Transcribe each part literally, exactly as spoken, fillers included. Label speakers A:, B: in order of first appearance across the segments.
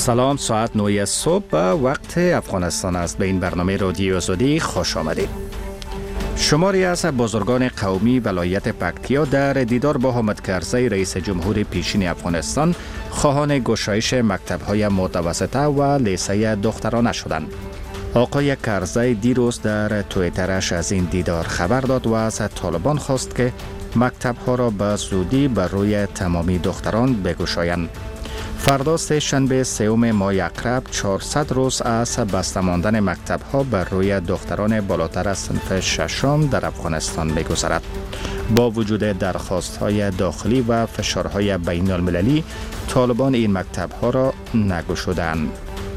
A: سلام، ساعت نه صبح و وقت افغانستان است. به این برنامه رادیو آزادی خوش آمدید. شماری از بزرگان قومی ولایت پکتیا در دیدار با حامد کرزی رئیس جمهور پیشین افغانستان خواهان گشایش مکتب‌های متوسطه و لیسه دخترانه شدند. آقای کرزی دیروز در توییترش از این دیدار خبر داد و از طالبان خواست که مکتب‌ها را به زودی بر روی تمامی دختران بگشایند. فردا سه شنبه سوم ماه اکرب چهارصد روز از بسته ماندن مکتب‌ها بر روی دختران بالاتر از صنف ششم در افغانستان می‌گذرد. با وجود درخواست‌های داخلی و فشارهای بین‌المللی، طالبان این مکتب‌ها را نگشودند.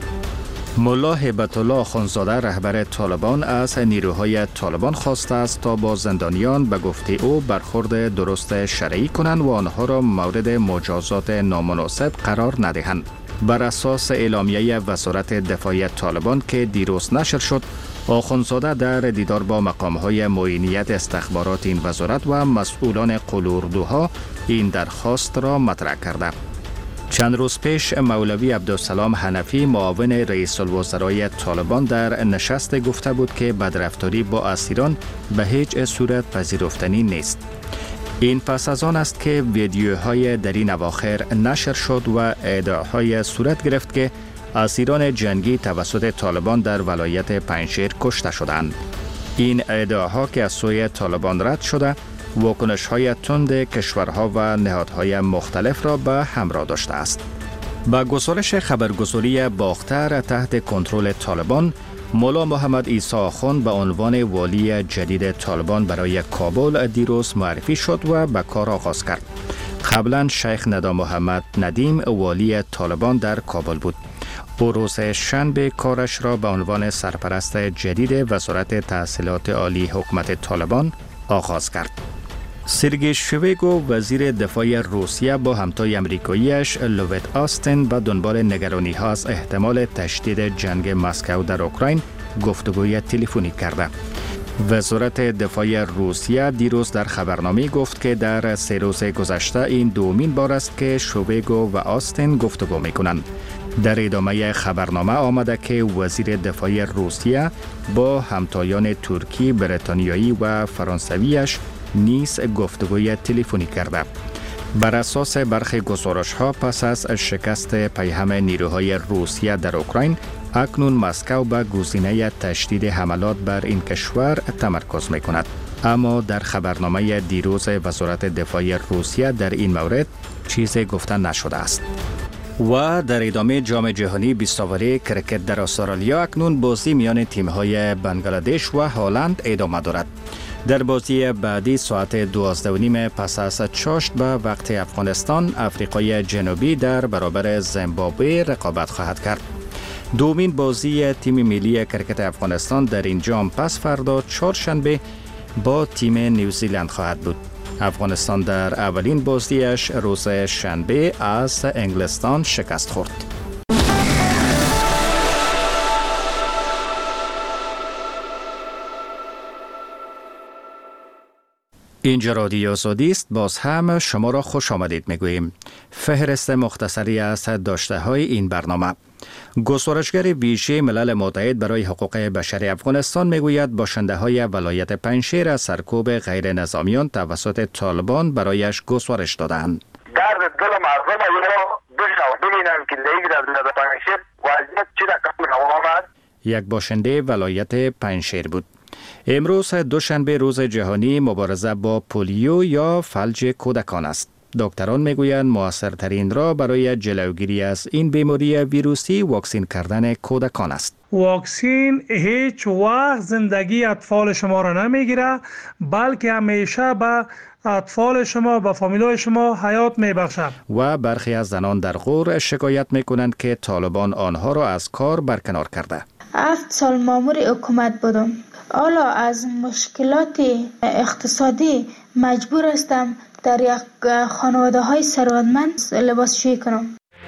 A: ملا هیبت الله آخوندزاده رهبر طالبان از نیروهای طالبان خواسته است تا با زندانیان به گفته او برخورد درست شرعی کنند و آنها را مورد مجازات نامناسب قرار ندهند. بر اساس اعلامیه وزارت دفاع طالبان که دیروز نشر شد، آخوندزاده در دیدار با مقام‌های معینیت استخبارات این وزارت و مسئولان قلوردوها این درخواست را مطرح کرده. چند روز پیش مولوی عبدالسلام حنفی معاون رئیس الوزرای طالبان در نشست گفته بود که بدرفتاری با اسیران به هیچ صورت پذیرفتنی نیست. این پس از آن است که ویدیوهای در این اواخر نشر شد و ادعاهای صورت گرفت که اسیران جنگی توسط طالبان در ولایت پنجشیر کشته شدند. این ادعاها که از سوی طالبان رد شده، واکنش‌های تند کشورها و نهادهای مختلف را به همراه داشته است. با گزارش خبرگزاری باختر تحت کنترل طالبان، مولا محمد عیسی آخوند به عنوان والی جدید طالبان برای کابل دیروز معرفی شد و به کار آغاز کرد. قبلا شیخ ندا محمد ندیم والی طالبان در کابل بود. او روز شنبه کارش را به عنوان سرپرست جدید وزارت تحصیلات عالی حکومت طالبان آغاز کرد. سرگئی شویگو وزیر دفاع روسیه با همتای امریکاییش لوید آستین به دنبال نگرانی ها از احتمال تشدید جنگ مسکو در اوکراین گفتگوی تلفنی کرده. وزارت دفاع روسیه دیروز در خبرنامه گفت که در سه روز گذشته این دومین بار است که شویگو و آستین گفتگو میکنند. در ادامه خبرنامه آمده که وزیر دفاع روسیه با همتایان ترکی، بریتانیایی و فرانسویش نیز گفتگوی تلفنی کرده. بر اساس برخی گزارش‌ها پس از شکست پیهم نیروهای روسیه در اوکراین، اکنون مسکو به گزینه تشدید حملات بر این کشور تمرکز می‌کند. اما در خبرنامه دیروز وزارت دفاع روسیه در این مورد چیزی گفته نشده است. و در ادامه جام جهانی بیست اوری کرکت در استرالیا اکنون بازی میان تیم‌های بنگلادش و هلند ادامه دارد. در بازی بعدی ساعت دوازده و نیم پس از چاشت به وقت افغانستان، افریقای جنوبی در برابر زیمبابوه رقابت خواهد کرد. دومین بازی تیم ملی کرکت افغانستان در این جام پس فردا چهارشنبه با تیم نیوزیلند خواهد بود. افغانستان در اولین بازیش روز شنبه از انگلستان شکست خورد. اینجا رادیو آزادی است. باز هم شما را خوش آمدید میگوییم. فهرست مختصری از داشته های این برنامه. گزارشگر ویژه ملل متحد برای حقوق بشر افغانستان میگوید باشنده های ولایت پنجشیر از سرکوب غیر نظامیان توسط طالبان برایش گزارش دادند.
B: درد دل مردم را دوشو ببینم که در ولایت پنجشیر وضعیت چه رقم آمد.
A: یک باشنده ولایت پنجشیر بود. امروز دوشنبه روز جهانی مبارزه با پولیو یا فلج کودکان است. دکتران میگویند موثرترین راه برای جلوگیری از این بیماری ویروسی واکسین کردن کودکان است.
C: واکسین هیچ وقت زندگی اطفال شما را نمیگیره، بلکه همیشه به اطفال شما و فامیلای شما حیات میبخشد.
A: و برخی از زنان در غور شکایت میکنند که طالبان آنها را از کار برکنار کرده.
D: هفت سال مامور حکومت بودم. حالا از مشکلات اقتصادی مجبور هستم در یک خانواده های ثروتمند لباسشویی کنم.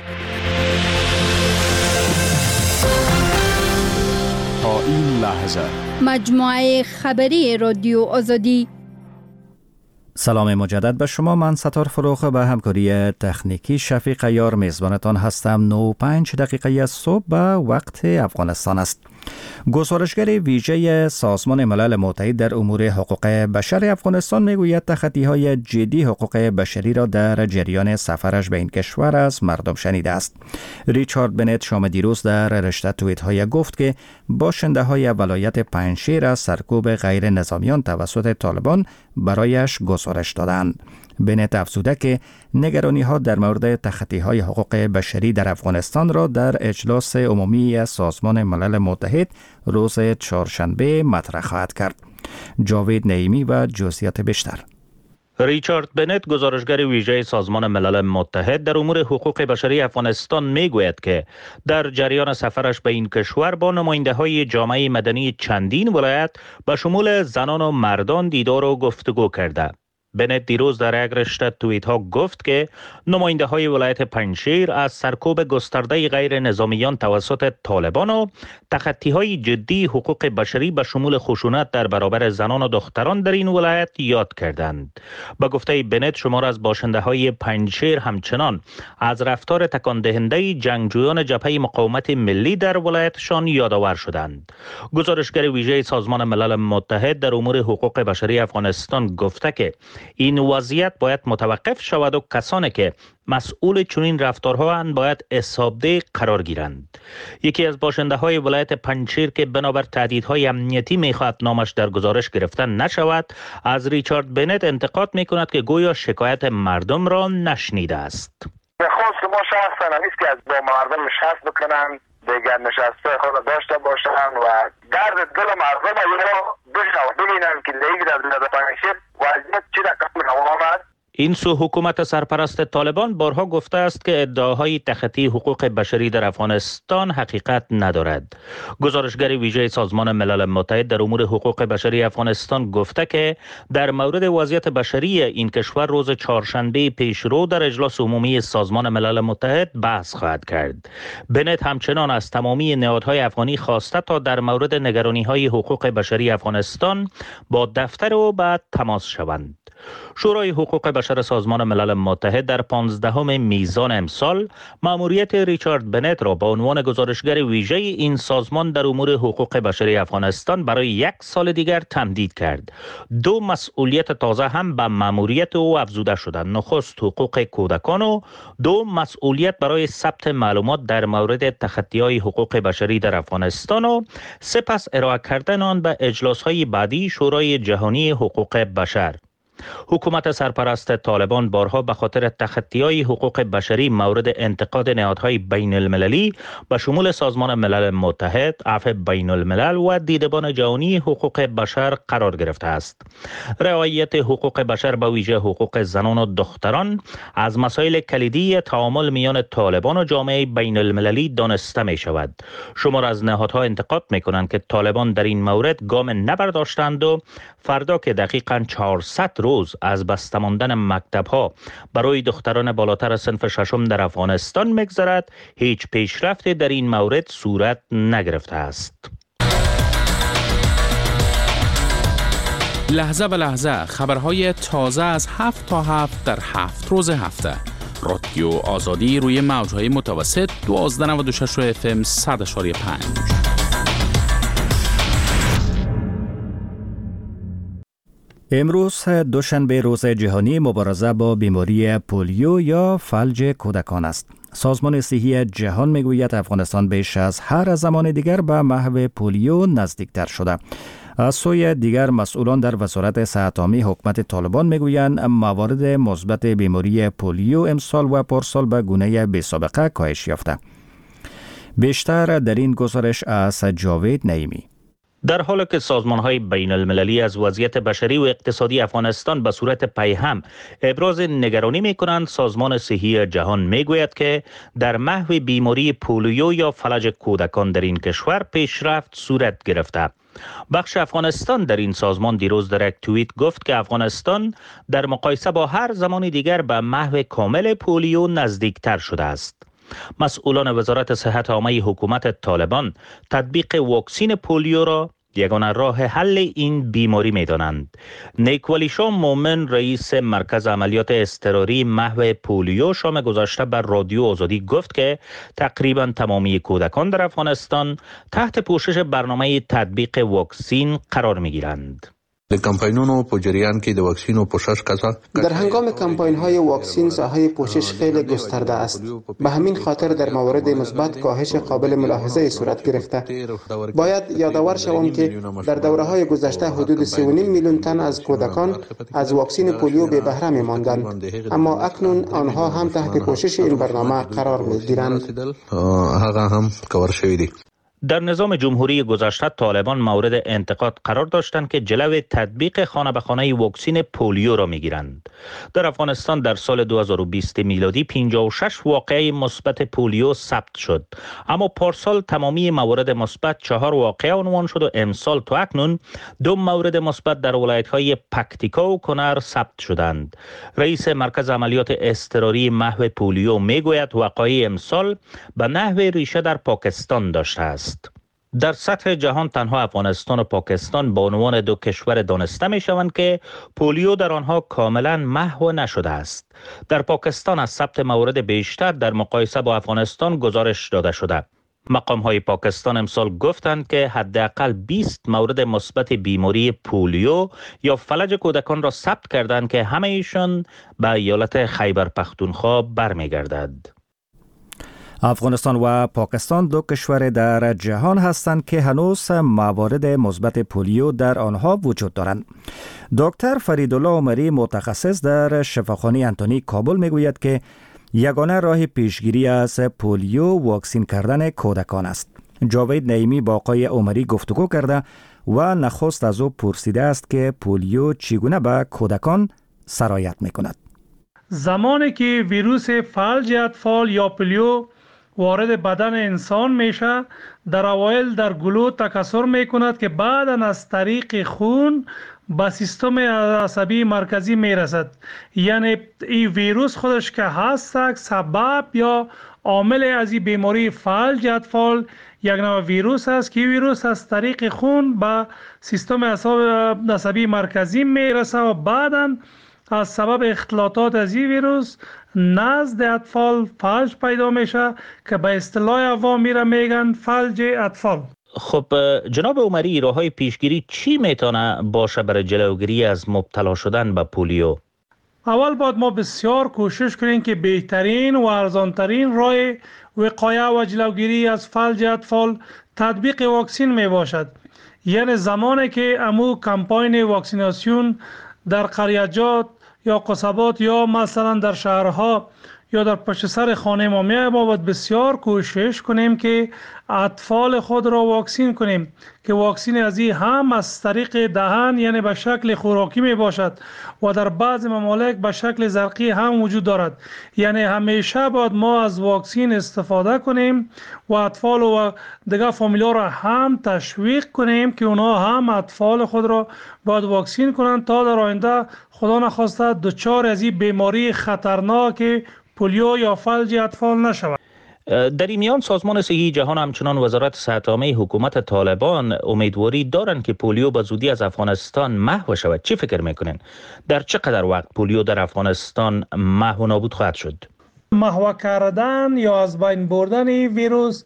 E: تا این لحظه
F: مجموعه خبری رادیو آزادی
A: سلام مجدد به شما. من ستار فروخ به همکاری تکنیکی شفیق یار میزبانتان هستم. نه و پنج دقیقه صبح به وقت افغانستان است. گزارشگر ویژه سازمان ملل متحد در امور حقوق بشر افغانستان میگوید تخطی‌های جدی حقوق بشری را در جریان سفرش به این کشور از مردم شنیده است. ریچارد بنت شام دیروز در رشته توییت‌های گفت که باشنده‌های ولایت پنجشیر از سرکوب غیر نظامیان توسط طالبان برایش گزارش دادند. بنت افزوده که نگرانی‌ها در مورد تخطی‌های حقوق بشری در افغانستان را در اجلاس عمومی سازمان ملل متحد روز چهارشنبه مطرح خواهد کرد. جاوید نعیمی و جزئیات بیشتر.
E: ریچارد بنت گزارشگر ویژه سازمان ملل متحد در امور حقوق بشری افغانستان میگوید که در جریان سفرش به این کشور با نماینده‌های جامعه مدنی چندین ولایت به شمول زنان و مردان دیدار و گفتگو کرده. بنت دیروز در یک رشته توییت ها گفت که نماینده های ولایت پنجشیر از سرکوب گسترده غیر نظامیان توسط طالبان و تخطی های جدی حقوق بشری به شمول خشونت در برابر زنان و دختران در این ولایت یاد کردند. به گفته بنت شمار از باشنده های پنجشیر همچنان از رفتار تکان دهنده جنگجویان جبهه مقاومت ملی در ولایتشان یادآور شدند. گزارشگر ویژه سازمان ملل متحد در امور حقوق بشری افغانستان گفته که این وضعیت باید متوقف شود و کسانی که مسئول چنین رفتارها اند باید حسابده قرار گیرند. یکی از باشنده های ولایت پنجشیر که بنابر تهدیدهای امنیتی میخواهد نامش در گزارش گرفته نشود، از ریچارد بنت انتقاد میکند که گویا شکایت مردم را نشنیده است.
B: خواست ما شخصا نیست که از با مردم نشست بکنن، دیگر نشسته خود داشته باشن و درد دل مردم رو بشنو ببینن که دیگه در ولایت پنجشیر وضعیت چی رقم روان است.
E: این سو حکومت سرپرست طالبان بارها گفته است که ادعاهای تخطی حقوق بشری در افغانستان حقیقت ندارد. گزارشگر ویژه سازمان ملل متحد در امور حقوق بشری افغانستان گفته که در مورد وضعیت بشری این کشور روز چهارشنبه پیشرو در اجلاس عمومی سازمان ملل متحد بحث خواهد کرد. بنت همچنان از تمامی نهادهای افغانی خواسته تا در مورد نگرانی‌های حقوق بشری افغانستان با دفتر او بعد تماس شوند. شورای حقوق بشر سازمان ملل متحد در پانزدهم میزان امسال مأموریت ریچارد بنت را به عنوان گزارشگر ویژه این سازمان در امور حقوق بشری افغانستان برای یک سال دیگر تمدید کرد. دو مسئولیت تازه هم به مأموریت او افزوده شدند: نخست حقوق کودکان و دو مسئولیت برای ثبت معلومات در مورد تخطی‌های حقوق بشری در افغانستان و سپس ارائه کردن آن به اجلاس‌های بعدی شورای جهانی حقوق بشر. حکومت سرپرست طالبان بارها به خاطر تخطی‌های حقوق بشری مورد انتقاد نهادهای بین المللی به شمول سازمان ملل متحد، عفو بین الملل و دیدبان جهانی حقوق بشر قرار گرفته است. رعایت حقوق بشر به ویژه حقوق زنان و دختران از مسائل کلیدی تعامل میان طالبان و جامعه بین المللی دانسته می شود. شمار از نهادها انتقاد می کنند که طالبان در این مورد گام نبرداشتند و فردا که دقیقاً چهارصد روز از بسته ماندن مکتب‌ها برای دختران بالاتر صنف ششم در افغانستان می‌گذرد، هیچ پیشرفتی در این مورد صورت نگرفته است.
F: لحظه به لحظه خبرهای تازه از هفت تا هفت در هفت روز هفته. رادیو آزادی روی موج‌های متوسط دوازده نود و شش اف ام صد و پنج.
A: امروز دوشنبه روز جهانی مبارزه با بیماری پولیو یا فلج کودکان است. سازمان صحی جهان میگوید افغانستان بیش از هر زمان دیگر به محو پولیو نزدیکتر شده. از سوی دیگر مسئولان در وزارت صحت عامه حکومت طالبان میگویند موارد مثبت بیماری پولیو امسال و پارسال به گونه بی‌سابقه کاهش یافته. بیشتر در این گزارش از جاوید نعیمی.
E: در حالی که سازمان‌های بین المللی از وضعیت بشری و اقتصادی افغانستان به صورت پیهم ابراز نگرانی می‌کنند، سازمان صحی جهان می‌گوید که در محو بیماری پولیو یا فلج کودکان در این کشور پیشرفت صورت گرفته. بخش افغانستان در این سازمان دیروز در یک توییت گفت که افغانستان در مقایسه با هر زمان دیگر به محو کامل پولیو نزدیکتر شده است. مسئولان وزارت صحت عامه حکومت طالبان تطبیق واکسین پولیو را یگانه راه حل این بیماری می دانند. نیکولی شاه مومن رئیس مرکز عملیات اضطراری محو پولیو شام گذشته بر رادیو آزادی گفت که تقریبا تمامی کودکان در افغانستان تحت پوشش برنامه تطبیق واکسین قرار می گیرند.
G: د کمپاینونو په جریان کې د واکسینو پوشش کسا
H: در هنگام کمپاین های واکسین ساحه پوشش خیلی گسترده است. به همین خاطر در موارد مثبت کاهش قابل ملاحظه صورت گرفته. باید یادآور شوم که در دوره های گذشته حدود سه و نیم میلیون تن از کودکان از واکسین پولیو بی بهره می ماندند، اما اکنون آنها هم تحت پوشش این برنامه قرار می گیرند.
G: هغه هم کور شوی دی.
E: در نظام جمهوری گذشته طالبان مورد انتقاد قرار داشتند که جلو تطبیق خانه به خانه واکسین پولیو را میگیرند. در افغانستان در سال دو هزار و بیست میلادی پنجاه و شش واقعه مثبت پولیو ثبت شد، اما پارسال تمامی موارد مثبت چهار واقعه عنوان شد و امسال تا اکنون دو مورد مثبت در ولایت‌های پکتیکا و کنر ثبت شدند. رئیس مرکز عملیات اضطراری محو پولیو میگوید وقایع امسال به نحو ریشه در پاکستان داشته است. در سطح جهان تنها افغانستان و پاکستان به عنوان دو کشور دانسته می شوند که پولیو در آنها کاملا محو نشده است. در پاکستان از ثبت موارد بیشتر در مقایسه با افغانستان گزارش داده شده. مقام های پاکستان امسال گفتند که حداقل بیست مورد مثبت بیماری پولیو یا فلج کودکان را ثبت کردند که همه ایشان به ایالت خیبر پختونخوا برمیگردد.
A: افغانستان و پاکستان دو کشور در جهان هستند که هنوز موارد مثبت پولیو در آنها وجود دارند. دکتر فریدالله عمری متخصص در شفاخانه انتونی کابل میگوید که یگانه راه پیشگیری از پولیو واکسین کردن کودکان است. جاوید نعیمی با آقای عمری گفتگو کرده و نخست از او پرسیده است که پولیو چگونه به کودکان سرایت میکند.
C: زمانی که ویروس فلج اطفال یا پولیو وارد بدن انسان میشه، در اوایل در گلو تکثر میکند که بعداً از طریق خون به سیستم عصبی مرکزی میرسد. یعنی این ویروس خودش که هست سبب یا عامل از این بیماری فلج اطفال یک نوع ویروس است که ویروس از طریق خون به سیستم عصبی مرکزی میرسه و بعداً از سبب اختلاطات از این ویروس نزد اطفال فلج پیدا میشه که به اصطلاح عوام میره میگن فلج اطفال.
E: خب جناب عمری، راههای پیشگیری چی میتونه باشه برای جلوگیری از مبتلا شدن به پولیو؟
C: اول باید ما بسیار کوشش کنیم که بهترین و ارزانترین راه وقایه و جلوگیری از فلج اطفال تطبیق واکسین می باشد. یعنی زمانی که امو کمپاین واکسیناسیون در قریجات یا قصبات یا مثلا در شهرها یا در پشت سر خانه ما میای، ما باید بسیار کوشش کنیم که اطفال خود را واکسین کنیم که واکسین از این هم از طریق دهن یعنی به شکل خوراکی می باشد و در بعض ممالک به شکل زرقی هم وجود دارد. یعنی همیشه باید ما از واکسین استفاده کنیم و اطفال و دیگر فامیلا را هم تشویق کنیم که اونا هم اطفال خود را باید واکسین کنند تا در آینده خدا نخواسته دچار از این بیماری خطرناک پولیو یا فلج اطفال نشود.
E: در این میان سازمان صحی جهان همچنان وزارت صحت عامه حکومت طالبان امیدواری دارند که پولیو به زودی از افغانستان محو شود. چی فکر میکنین؟ در چقدر وقت پولیو در افغانستان محو و نابود خواهد شد؟
C: محو کردن یا از بین بردن این ویروس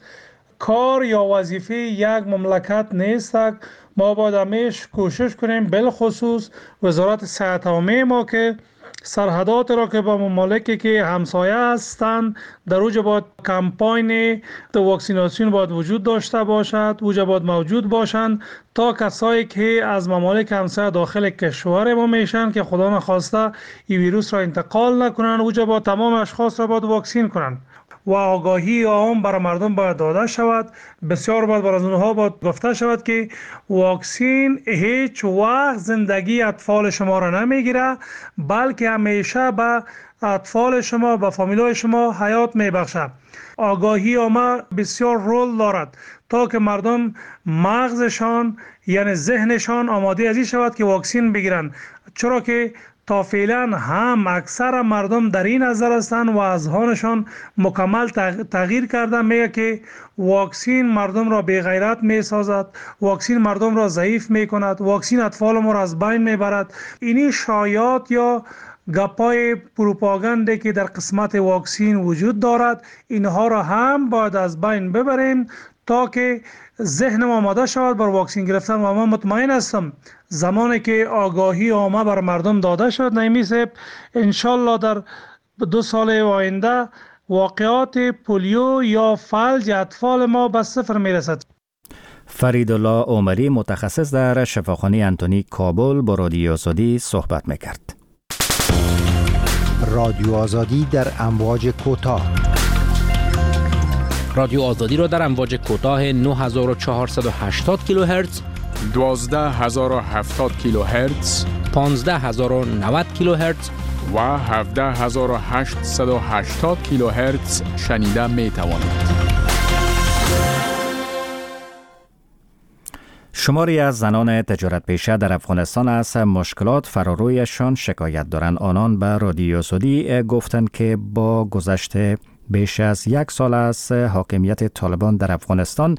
C: کار یا وظیفه یک مملکت نیست. ما باید همیشه کوشش کنیم، بالخصوص وزارت صحت عامه ما که سرحدات را که با ممالکی که همسایه هستند در اوجا باید کمپاین واکسیناسیون باید وجود داشته باشد، اوجا باید موجود باشند تا کسایی که از ممالک همسایه داخل کشور ما میشن که خدا نخواسته این ویروس را انتقال نکنن، اوجا باید تمام اشخاص را باید واکسین کنند و آگاهی عام برای مردم باید داده شود. بسیار باید برای اونها باید گفته شود که واکسین هیچ وقت زندگی اطفال شما را نمیگیره، بلکه همیشه به اطفال شما، به فامیلای شما حیات میبخشه. آگاهی عامه بسیار رول دارد تا که مردم مغزشان یعنی ذهنشان آماده ازی شود که واکسین بگیرن، چرا که تا فعلا هم اکثر مردم در این نظر هستند و اذهانشان مکمل تغییر کرده. میگه که واکسین مردم را بی غیرت می سازد، واکسین مردم را ضعیف می کند، واکسین اطفال ما را از بین می برد. اینی شایعات یا گپای پروپاگانده که در قسمت واکسین وجود دارد، اینها را هم باید از بین ببریم تا که ذهن ما آماده شود بر واکسین گرفتن. و من مطمئن هستم زمانی که آگاهی عامه بر مردم داده شد، نعیمی صاحب، انشالله در دو سال آینده واقعات پولیو یا فلج اطفال ما به صفر میرسد.
A: فریدالله عمری متخصص در شفاخانه انتونی کابل با رادیو آزادی صحبت میکرد.
I: رادیو آزادی در امواج کوتاه.
F: رادیو آزادی را در امواج کوتاه نه هزار و چهارصد و هشتاد کیلوهرتز،
J: دوازده هزار و هفتاد کیلوهرتز،
F: پانزده هزار و نود کیلوهرتز
J: و هفده هزار و هشتصد و هشتاد کیلوهرتز شنیده می توانید.
A: شماری از زنان تجارت پیشه در افغانستان از مشکلات فرارویشان شکایت دارند. آنان به رادیو آزادی گفتند که با گذشت بیش از یک سال از حاکمیت طالبان در افغانستان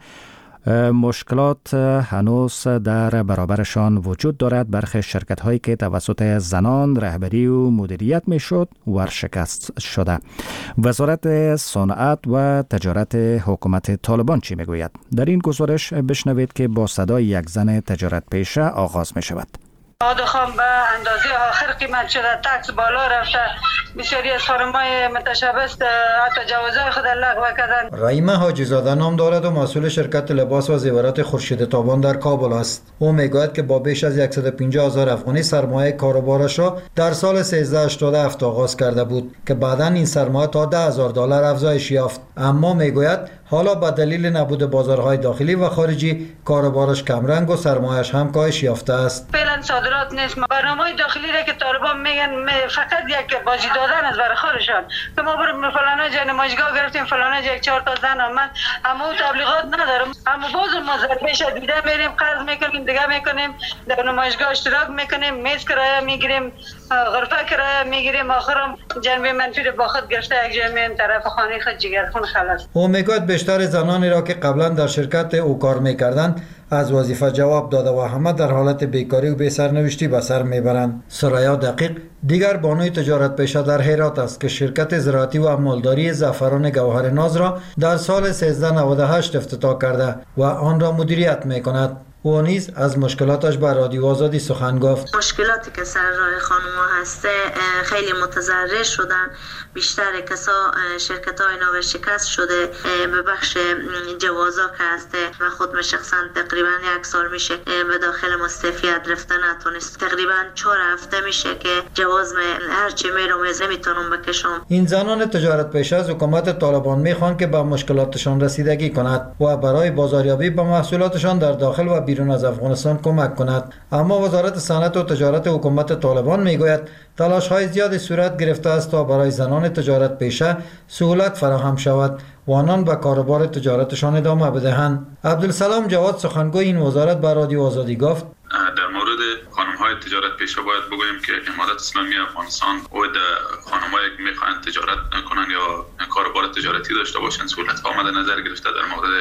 A: مشکلات هنوز در برابرشان وجود دارد. برخی شرکت هایی که توسط زنان رهبری و مدیریت می شد ورشکست شده. وزارت صنعت و تجارت حکومت طالبان چی می گوید؟ در این گزارش بشنوید که با صدای یک زن تجارت پیشه آغاز می شود.
K: آدخام به اندازه آخر قیمت شده، تکس بالا رفته، بسیاری از فرمای متشبث حتی جوازهای خود لغو کردن.
L: رحیمه حاجی زاده نام دارد و مسئول شرکت لباس و زیورات خورشید تابان در کابل است. او میگوید که با بیش از صد و پنجاه هزار افغانی سرمایه کاروبارش را در سال سیزده هشتاد و هفت آغاز کرده بود که بعداً این سرمایه تا ده هزار دلار افزایش یافت. اما میگوید حالا به دلیل نبود بازارهای داخلی و خارجی کاروبارش کمرنگ و سرمایه‌اش هم کاهش یافته است.
K: فعلا صادرات نیست. برنامه‌های داخلی را که طالبان میگن فقط یک بازی دادن از برای خودشان که ما بریم فلان جای نمایشگاه گرفتیم، فلان جای چهار تا زن آمد، اما تبلیغات ندارم. اما باز ما ضربهش دیده میریم، قرض میکنیم، دیگه میکنیم، در نمایشگاه اشتراک میکنیم، میز کرایه میگیریم، غرفه کرایه میگیریم، آخرام جنبه منفی با خود گرفته یک جای میایم طرف خانه خود جگرخون خلاص.
L: او میگوید بیشتر زنانی را که قبلا در شرکت او کار میکردند از وظیفه جواب داده و همه در حالت بیکاری و بی سرنوشتی به سر میبرند. سرایا دقیق دیگر بانوی تجارت پیشه در هرات است که شرکت زراعتی و امالداری زعفران گوهر ناز را در سال سیزده نود و هشت افتتاح کرده و آن را مدیریت میکند. او نیز از مشکلاتش به رادیو آزادی سخن گفت.
M: مشکلاتی که سر راه خانم‌ها هسته خیلی متضرر شدن. بیشتر کسا شرکت های نوشکست شده به بخش جوازا که هسته. من خود شخصا تقریبا یک سال میشه به داخل مستعفیت رفته نتونست. تقریبا چهار هفته میشه که جواز هرچی میرم نمیتونم بکشم.
L: این زنان تجارت پیشه از حکومت طالبان میخوان که به مشکلاتشان رسیدگی کند و برای بازاریابی به محصولاتشان در داخل و بیرون از افغانستان کمک کند. اما وزارت صنعت و تجارت حکومت طالبان میگوید تلاش های زیادی صورت گرفته است تا برای زنان تجارت پیشه سهولت فراهم شود و آنان به کاروبار تجارتشان ادامه بدهند. عبدالسلام جواد سخنگوی این وزارت به رادیو آزادی گفت
N: در مورد خانم‌های تجارت پیشه باید بگویم که امارات اسلامی افغانستان و خانم‌هایی که می‌خواهند تجارت کنند یا کاروبار تجارتی داشته باشند سهولت‌ها مد نظر گرفته. در مورد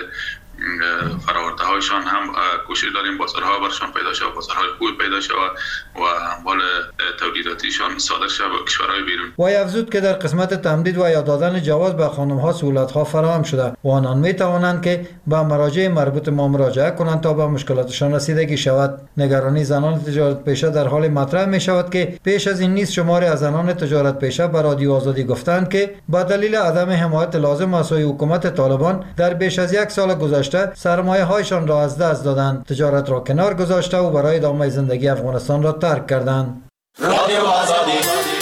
N: فراورده هایشان هم کوشش داریم بازارها برشان پیدا شود، بازارهای خوب پیدا شود و اموال تولیداتیشان صادر شود به کشورهای بیرون.
L: وی افزود که در قسمت تمدید و یا دادن جواز به خانم‌ها سهولت‌ها فراهم شده و آنان می‌توانند که به مراجع مربوط ما مراجعه کنند تا به مشکلاتشان رسیدگی شود. نگرانی زنان تجارت پیشه در حال مطرح می‌شود که پیش از این نیز شماری از زنان تجارت پیشه به رادیو آزادی گفتند که با دلیل عدم حمایت لازم از سوی حکومت طالبان در بیش از یک سال گذشته سرمایه هایشان را از دست دادند، تجارت را کنار گذاشته و برای ادامه زندگی افغانستان را ترک کردند. رادیو آزادی.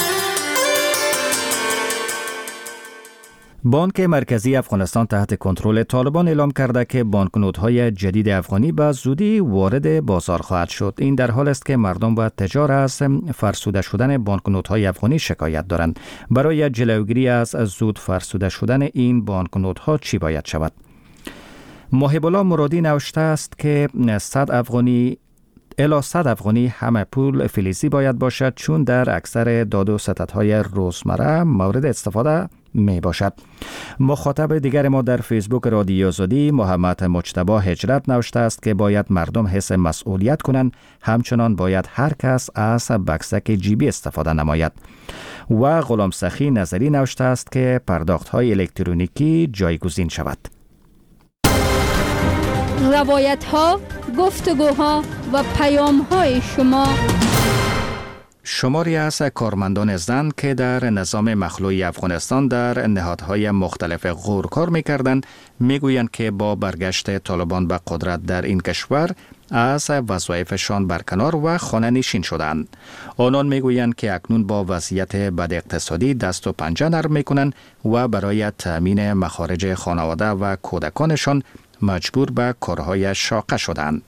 A: بانک مرکزی افغانستان تحت کنترل طالبان اعلام کرده که بانکنوت‌های جدید افغانی به زودی وارد بازار خواهد شد. این در حال است که مردم و تجار از فرسوده شدن بانکنوت‌های افغانی شکایت دارند. برای جلوگیری از زود فرسوده شدن این بانکنوت‌ها چی باید شود؟ محب الله مرادی نوشته است که صد افغانی الی صد افغانی همه پول فلزی باید باشد، چون در اکثر داد و ستدهای روزمره مورد استفاده می باشد. مخاطب دیگر ما در فیسبوک رادیو آزادی محمد مجتبی هجرت نوشته است که باید مردم حس مسئولیت کنند، همچنان باید هر کس از بکسک جیبی استفاده نماید. و غلام سخی نظری نوشته است که پرداخت های الکترونیکی جایگزین شود.
O: روایت ها، گفتگوها و پیام های شما.
A: شماری از کارمندان زن که در نظام مخلوعی افغانستان در نهادهای مختلف غور کار می‌کردند می‌گویند که با برگشت طالبان به قدرت در این کشور از وظایفشان برکنار و خانه نشین شدند. آنان می‌گویند که اکنون با وضعیت بد اقتصادی دست و پنجه نرم می‌کنند و برای تأمین مخارج خانواده و کودکانشان مجبور به کارهای شاقه شدند.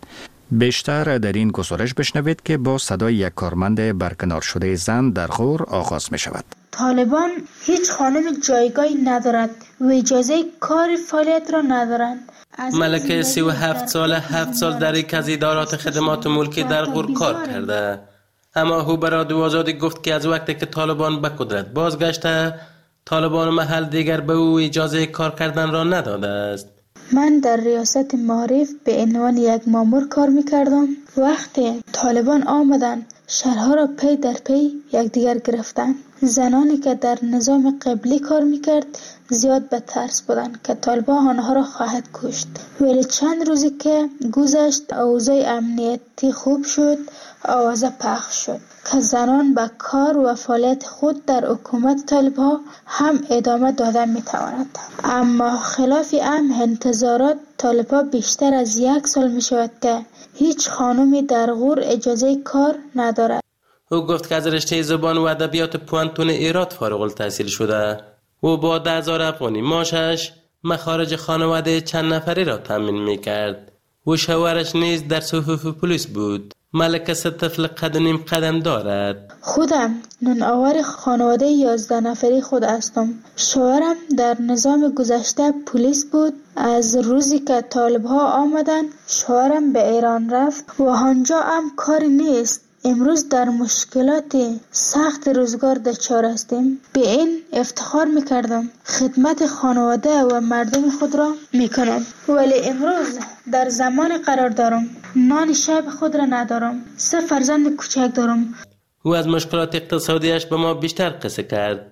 A: بیشتر در این گزارش بشنوید که با صدای یک کارمند برکنار شده زن در غور آغاز می شود.
D: طالبان هیچ خانم جایگاهی ندارد و اجازه کار فعالیت را ندارند.
P: ملکه سی و هفت ساله هفت سال در یک از ادارات خدمات ملکی در غور کار کرده، اما او برای رادیو آزادی گفت که از وقتی که طالبان به قدرت بازگشته، طالبان محل دیگر به او اجازه کار کردن را نداده است.
D: من در ریاست معارف به عنوان یک مامور کار میکردم. وقتی طالبان آمدن شهرها را پی در پی یکدیگر گرفتن. زنانی که در نظام قبلی کار میکرد زیاد به ترس بودند که طالبان آنها را خواهد کشت. ولی چند روزی که گذشت اوضاع امنیتی خوب شد، آوازه پخش شد که زنان به کار و فعالیت خود در حکومت طالبان هم ادامه داده میتواند. اما خلاف ام انتظارات طالبان بیشتر از یک سال می شود که هیچ خانمی در غور اجازه کار ندارد.
P: او گفت که از رشته زبان و ادبیات پوانتون ایراد فارغ التحصیل شده و با ده هزار افغانی ماشش مخارج خانواده چند نفری را تامین می کرد و شوهرش نیز در صفوف پلیس بود. ملکه سه طفل قد و نیم قدم دارد.
D: خودم نونآور خانواده یازده نفری خود هستم. شوهرم در نظام گذشته پلیس بود. از روزی که طالب‌ها آمدن شوهرم به ایران رفت و آنجا هم کاری نیست. امروز در مشکلات سخت روزگار دچار هستیم. به این افتخار میکردم خدمت خانواده و مردم خود را میکنم، ولی امروز در زمان قرار دارم نان شب خود را ندارم. سه فرزند کوچک دارم.
P: او از مشکلات اقتصادیش به ما بیشتر قصه کرد.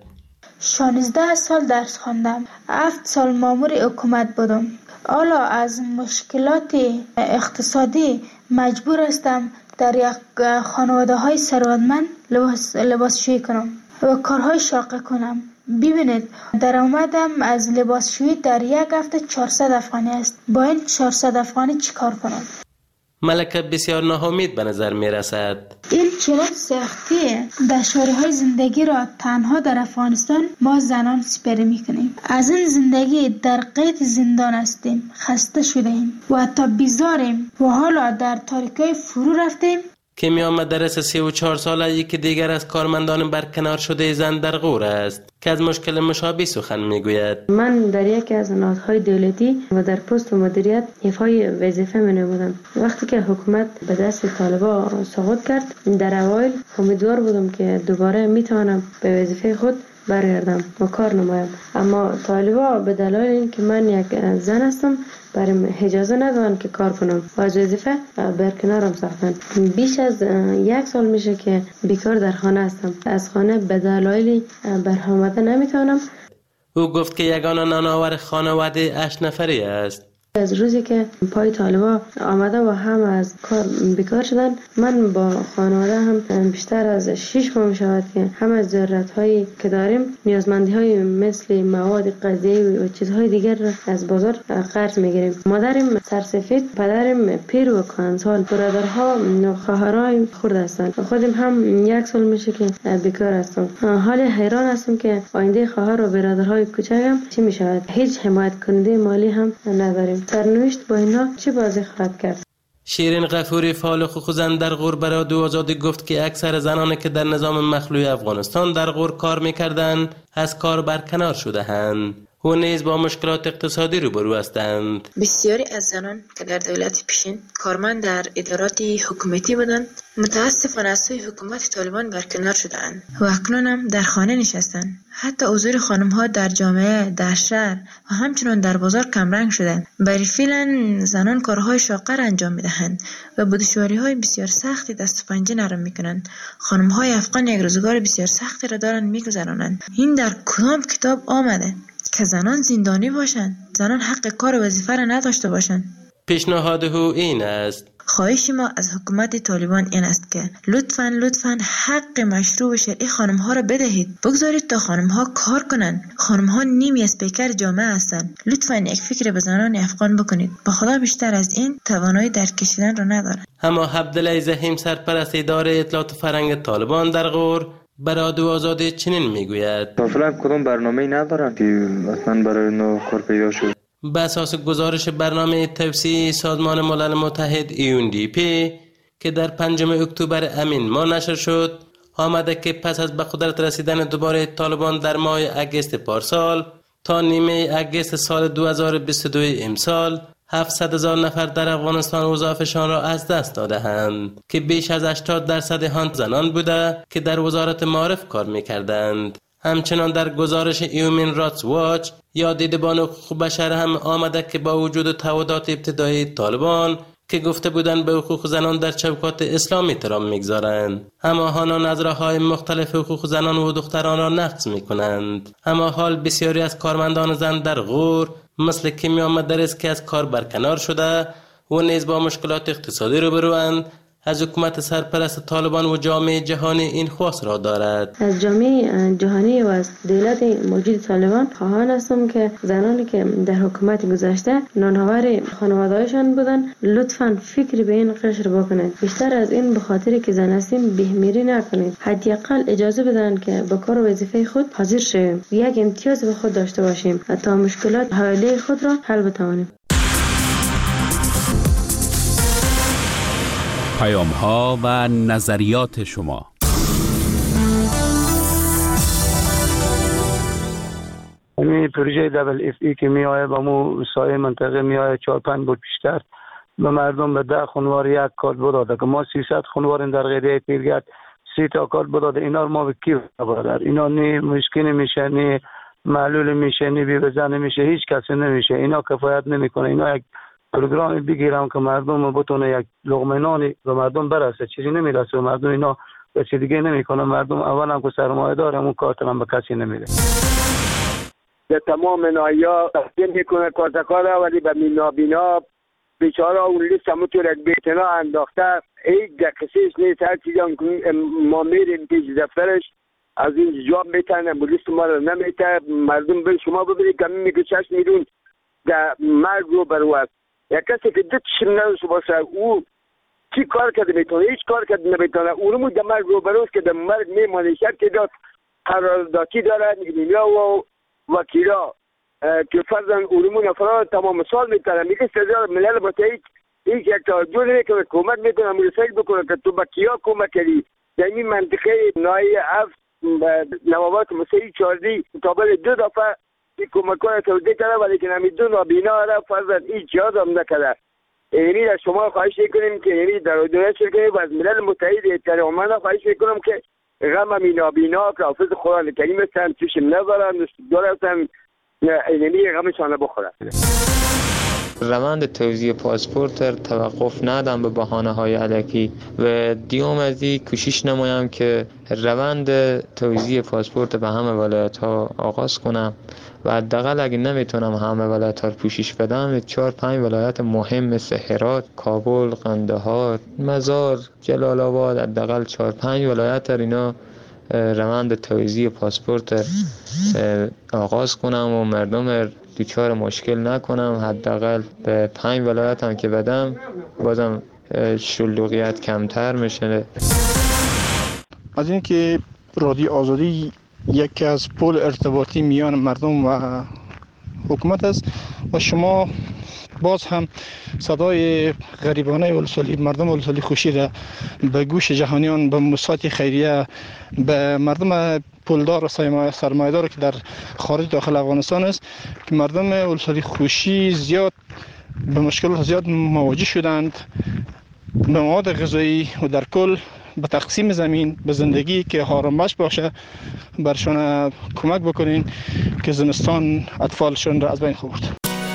D: شانزده سال درس خواندم. هفت سال مامور حکومت بودم. حالا از مشکلات اقتصادی مجبور هستم در یک خانواده های ثروتمند لباس لباسشویی کنم و کارهای شاقه کنم. ببینید درآمدم از لباسشویی در یک هفته چهارصد افغانی است. با این چهارصد افغانی چیکار کنم؟
P: ملکه بسیار ناامید به نظر می رسد.
D: این چنین سختی دشواری های زندگی را تنها در افغانستان ما زنان سپری می کنیم. از این زندگی در قید زندان هستیم، خسته شده ایم و حتی بیزاریم و حالا در تاریکی فرو رفتیم.
P: کیمیا مدرس سی و چهار ساله یکی دیگر از کارمندان برکنار شده زن در غور است که از مشکل مشابه سخن میگوید.
Q: من در یکی از نهادهای دولتی و در پست مدیریت ایفای وظیفه می نمودم. وقتی که حکومت به دست طالبان سقوط کرد، در اوایل امیدوار بودم که دوباره می توانم به وظیفه خود برگردم و کار نمایم، اما طالبان به دلایل اینکه من یک زن هستم برام اجازه ندادن که کار کنم و از وظیفه برکنارم ساختن. بیش از یک سال میشه که بیکار در خانه هستم. از خانه به دلایلی برآمده نمیتونم.
P: او گفت که یگانه نانآور خانواده هشت نفری است.
Q: از روزی که پای طالبا آمده و هم از کار بیکار شدن، من با خانواده هم بیشتر از شش ماه می شود که هم از ضرورت هایی که داریم، نیازمندی های مثل مواد غذایی و چیزهای دیگر را از بازار قرض می گیریم. مادرم سرسفید، پدرم پیر و کهنسال، برادرها و خواهرای خرد هستند. خودم هم یک سال میشه که بیکار هستم. حال حیران هستم که آینده خواهر و برادرهای کوچکم چی می شود. هیچ حمایت کننده مالی هم نداریم. سرنوشت با اینا چه بازی خواهد کرد؟
P: شیرین غفوری فعال حقوق زن در غور برای رادیو آزادی گفت که اکثر زنانی که در نظام مخلوع افغانستان در غور کار میکردند از کار برکنار شده‌اند و نیز با مشکلات اقتصادی روبرو هستند.
R: بسیاری از زنان که در دولت پیشین کارمند در ادارات حکومتی بودند متاسفانه از سوی حکومت طالبان برکنار شده‌اند و اکنون هم در خانه نشستند. حتی حضور خانم‌ها در جامعه، در شهر و همچنین در بازار کمرنگ شدند. برای فعلا زنان کارهای شاقر انجام می‌دهند و با دشواری‌های بسیار سختی دست و پنجه نرم می‌کنند. خانم‌های افغان یک روزگار بسیار سختی را دارند می‌گذرانند. این در کدام کتاب آمده که زنان زندانی باشند؟ زنان حق کار و وظیفه را نداشته باشند؟
P: پیشنهاد او این است:
R: خواهش ما از حکومت طالبان این است که لطفاً لطفاً حق مشروع و شرعی خانم‌ها را بدهید. بگذارید تا خانم‌ها کار کنند. خانم‌ها نیمی از پیکر جامعه هستند. لطفاً یک فکر به زنان افغان بکنید. به خدا بیشتر از این توانایی در کشیدن را ندارند.
P: اما عبدالله زحیم، سرپرست اداره اطلاعات فرهنگ طالبان در غور، برای رادیو آزادی چنین میگوید:
S: فعلا کدام برنامه‌ای ندارن که اصلا برای نو کار پیدا شد.
P: به اساس گزارش برنامه توسعه سازمان ملل متحد ای یو ان دی پی که در پنجم اکتبر امین ماه نشر شد، آمده که پس از به قدرت رسیدن دوباره طالبان در ماه اگست پارسال تا نیمه اگست سال دو هزار و بیست و دو امسال هفتصد هزار نفر در افغانستان وظایفشان را از دست داده‌اند که بیش از هشتاد درصد آن زنان بوده که در وزارت معارف کار می‌کردند. همچنان در گزارش هیومن رایتس واچ یا دیدبان حقوق بشر هم آمده که با وجود تعهدات ابتدایی طالبان که گفته بودند به حقوق زنان در چوکات اسلام احترام می‌گذارند، اما آنان از راه‌های مختلف حقوق زنان و دختران را نقض می‌کنند. اما حال بسیاری از کارمندان زن در غور مثل کیمیا مدرس که از کار برکنار شده و نیز با مشکلات اقتصادی روبروند، از حکومت سرپرست طالبان و جامعه جهانی این خواست را دارد.
Q: از جامعه جهانی و از دولت موجود طالبان خواهان هستم که زنانی که در حکومت گذشته نانآور خانواده‌هایشان بودن لطفاً فکر به این قشر بکنید. بیشتر از این به خاطر که زن هستیم بهمیری نکنید. حداقل اجازه بدن که با کار و وظیفه خود حاضر شویم. یک امتیاز به خود داشته باشیم تا مشکلات حالیه خود را حل بتوانیم.
F: پیام ها و نظریات شما.
T: این پروژه دبل اف ای که می آید با مو سایه منطقه می آید چهار پنج بود بیشتر به مردم به ده خانوار یک کارت بداده که ما سیصد خانوار در غیره پیرگرد سی تا کارت بداده. اینا رو ما به کی برادر؟ اینا نه مشکل میشه، نه معلول میشه، نه بی بزن میشه، هیچ کسی نمیشه. اینا کفایت نمیکنه. اینا یک پروگرام بگیرم که مردم بتونه یک لقمه نانی به مردم برسه. چیزی نمیرسه به مردم. اینا به چیز دیگه نمیکنه. مردم اول هم که سرمایه داره اون کارت هم به کسی نمیده.
U: به تمام نایا تقدیم میکنه کارتکارا، ولی به نابینا بیچاره اون لیست همونطور یک بیتنا انداخته. هیچ دقیقیش نیست. هر چیزی هم ما میریم پیش دفترش از این جواب میتن لیست ما رو نمیته. مردم به شما ببینید که میگه شش میلیون در مرگ رو برود. یک کسی که دو چشم نداشته باشه او چی کار کرده میتونه؟ هیچ کار کرده نمیتونه. اونمو در مرگ رو بروست که در مرگ میمانه. شرط داد قراردادی داره نیمیا و وکیلا که فرضاً اونمو نفران تمام سال میتونه. میگه سزا ملل متحد هیچ یک توجه نمیکنه. حکومت میتونه مرسل بکنه که تو با کیا کمک کردی. در این منطقه ناحیه هفت نوابات مسیحی چاردی مطابق دو دفعه کمکان توضیح کرده، ولی که نمیدون نابینا را فرضاً هیچ یاد هم نکرده. یعنی در شما خواهش میکنیم که یعنی در دنیا شرکت و از ملل متحد اتحاد امت خواهش میکنم که غم امی نابینا که حافظ قرآن کریم هستن توشم نذارن دارن یعنی غمشان بخورن.
V: روند توزیع پاسپورت توقف ندم به بهانه های الکی و دیوم از این کوشش نمایم که روند توزیع پاسپورت به همه ولایت ها آغاز کنم و حداقل اگه نمیتونم همه ولایت ها رو پوشش بدم چهار پنج ولایت مهم مثل هرات، کابل، قندهار، مزار، جلال آباد، حداقل چهار پنج ولایت در اینا روند توزیع پاسپورت آغاز کنم و مردم دوچار مشکل نکنم. حداقل به پنج ولایت هم که بدم بازم شلوغیت کمتر میشه.
W: از اینکه رادیو آزادی یکی از پل ارتباطی میان مردم و حکومت است و شما باز هم صدای غریبانه ولسوالی مردم ولسوالی خوشی را به گوش جهانیان، به موسسات خیریه، به مردم پولدار و سرمایه‌دار که در خارج داخل افغانستان است که مردم ولسوالی خوشی زیاد به مشکلات زیاد مواجه شدند، به مواد غذایی و در کل به تقسیم زمین به زندگی که آرامش باشه برشان کمک بکنین که زمستان اطفالشون را از بین خورد.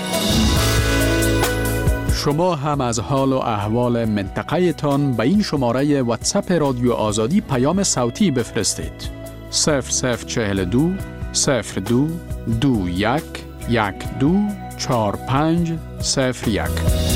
J: شما هم از حال و احوال منطقه تان به این شماره واتساپ رادیو آزادی پیام صوتی بفرستید. صفر صفر چهل دو صفر دو دو یک یک دو چهار پنج صفر یک.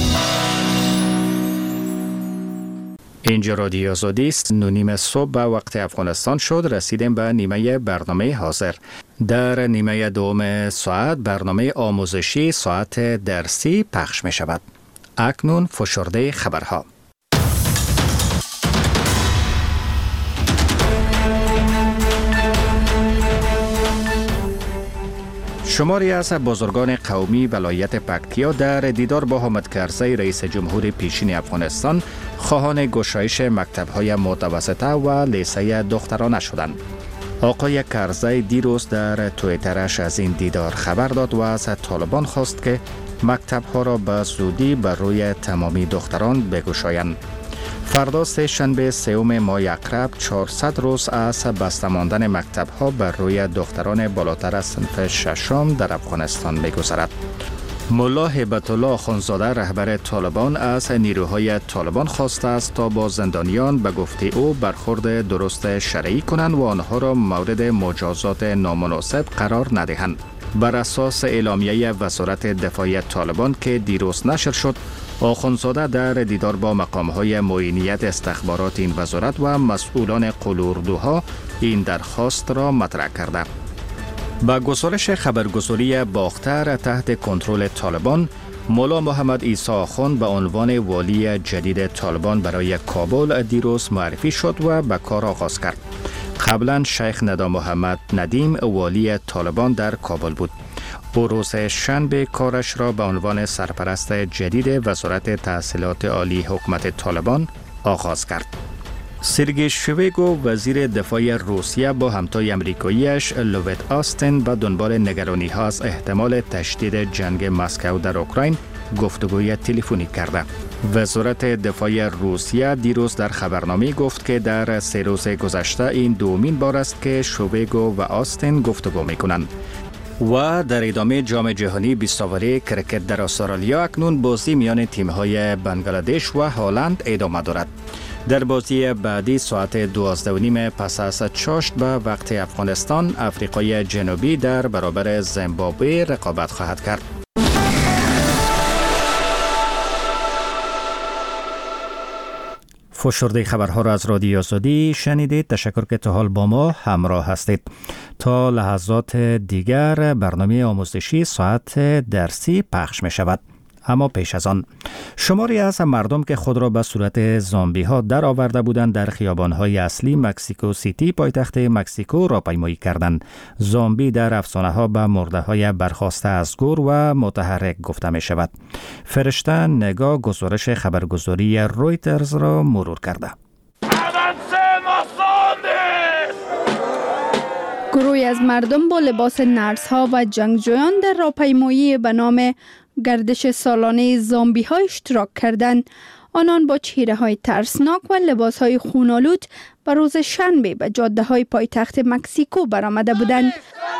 A: اینجا رادیو آزادی است. نونیم صبح به وقت افغانستان شد. رسیدیم به نیمه برنامه حاضر. در نیمه دوم ساعت برنامه آموزشی ساعت درسی پخش می شود. اکنون فشرده خبرها. شماری از بزرگان قومی ولایت پکتیا در دیدار با حامد کرزی رئیس جمهور پیشین افغانستان خواهان گشایش مکتب‌های متوسطه و لیسه دخترانه شدند. آقای کرزی دیروز در توییترش از این دیدار خبر داد و از طالبان خواست که مکتب‌ها را به زودی بر روی تمامی دختران بگشایند. فردا سه شنبه سوم ماه اقرب چهارصد روز از بسته ماندن مکتب‌ها بر روی دختران بالاتر از صنف ششم در افغانستان می‌گذرد. ملا هیبت الله آخوندزاده رهبر طالبان از نیروهای طالبان خواسته است تا با زندانیان به گفته او برخورد درست شرعی کنند و آنها را مورد مجازات نامناسب قرار ندهند. بر اساس اعلامیه وزارت دفاع طالبان که دیروز نشر شد، آخوندزاده در دیدار با مقام‌های معینیت استخبارات این وزارت و مسئولان قلوردوها این درخواست را مطرح کرده. با گزارش خبرگزاری باختر تحت کنترل طالبان، مولا محمد عیسی آخوند به عنوان والی جدید طالبان برای کابل دیروز معرفی شد و به کار آغاز کرد. قبلا شیخ ندا محمد ندیم والی طالبان در کابل بود. او روز شنبه کارش را به عنوان سرپرست جدید وزارت تحصیلات عالی حکومت طالبان آغاز کرد. سرگئی شویگو وزیر دفاع روسیه با همتای امریکاییش لوید آستین به دنبال نگرانی ها از احتمال تشدید جنگ مسکو در اوکراین گفتگوی تلفنی کرده. وزارت دفاع روسیه دیروز در خبرنامه گفت که در سه روز گذشته این دومین بار است که شویگو و آستین گفتگو میکنند. و در ادامه جام جهانی بیست اوری کرکت در استرالیا اکنون بازی میان تیم‌های بنگلادش و هلند ادامه دارد. در بازی بعدی ساعت دوازده و نیم پس از چاشت به وقت افغانستان، آفریقای جنوبی در برابر زیمبابوه رقابت خواهد کرد. فشرده خبرها را از رادیو آزادی شنیدید. تشکر که تا حال با ما همراه هستید. تا لحظات دیگر برنامه آموزشی ساعت درسی پخش می شود. اما پیش از آن شماری از مردم که خود را به صورت زامبی ها در آورده بودند در خیابان های اصلی مکسیکو سیتی پایتخت مکسیکو راهپیمایی کردند. زامبی در افسانه ها به مرده های برخاسته از گور و متحرک گفته می شود. فرشته نگاه گزارش خبرگزاری رویترز را مرور کرده.
O: گروهی از مردم با لباس نرس ها و جنگجویان در راهپیمایی به نام گردش سالانه زامبی ها اشتراک کردند. آنان با چهره های ترسناک و لباس های خونالود به روز شنبه به جاده های پایتخت مکسیکو برآمده بودند.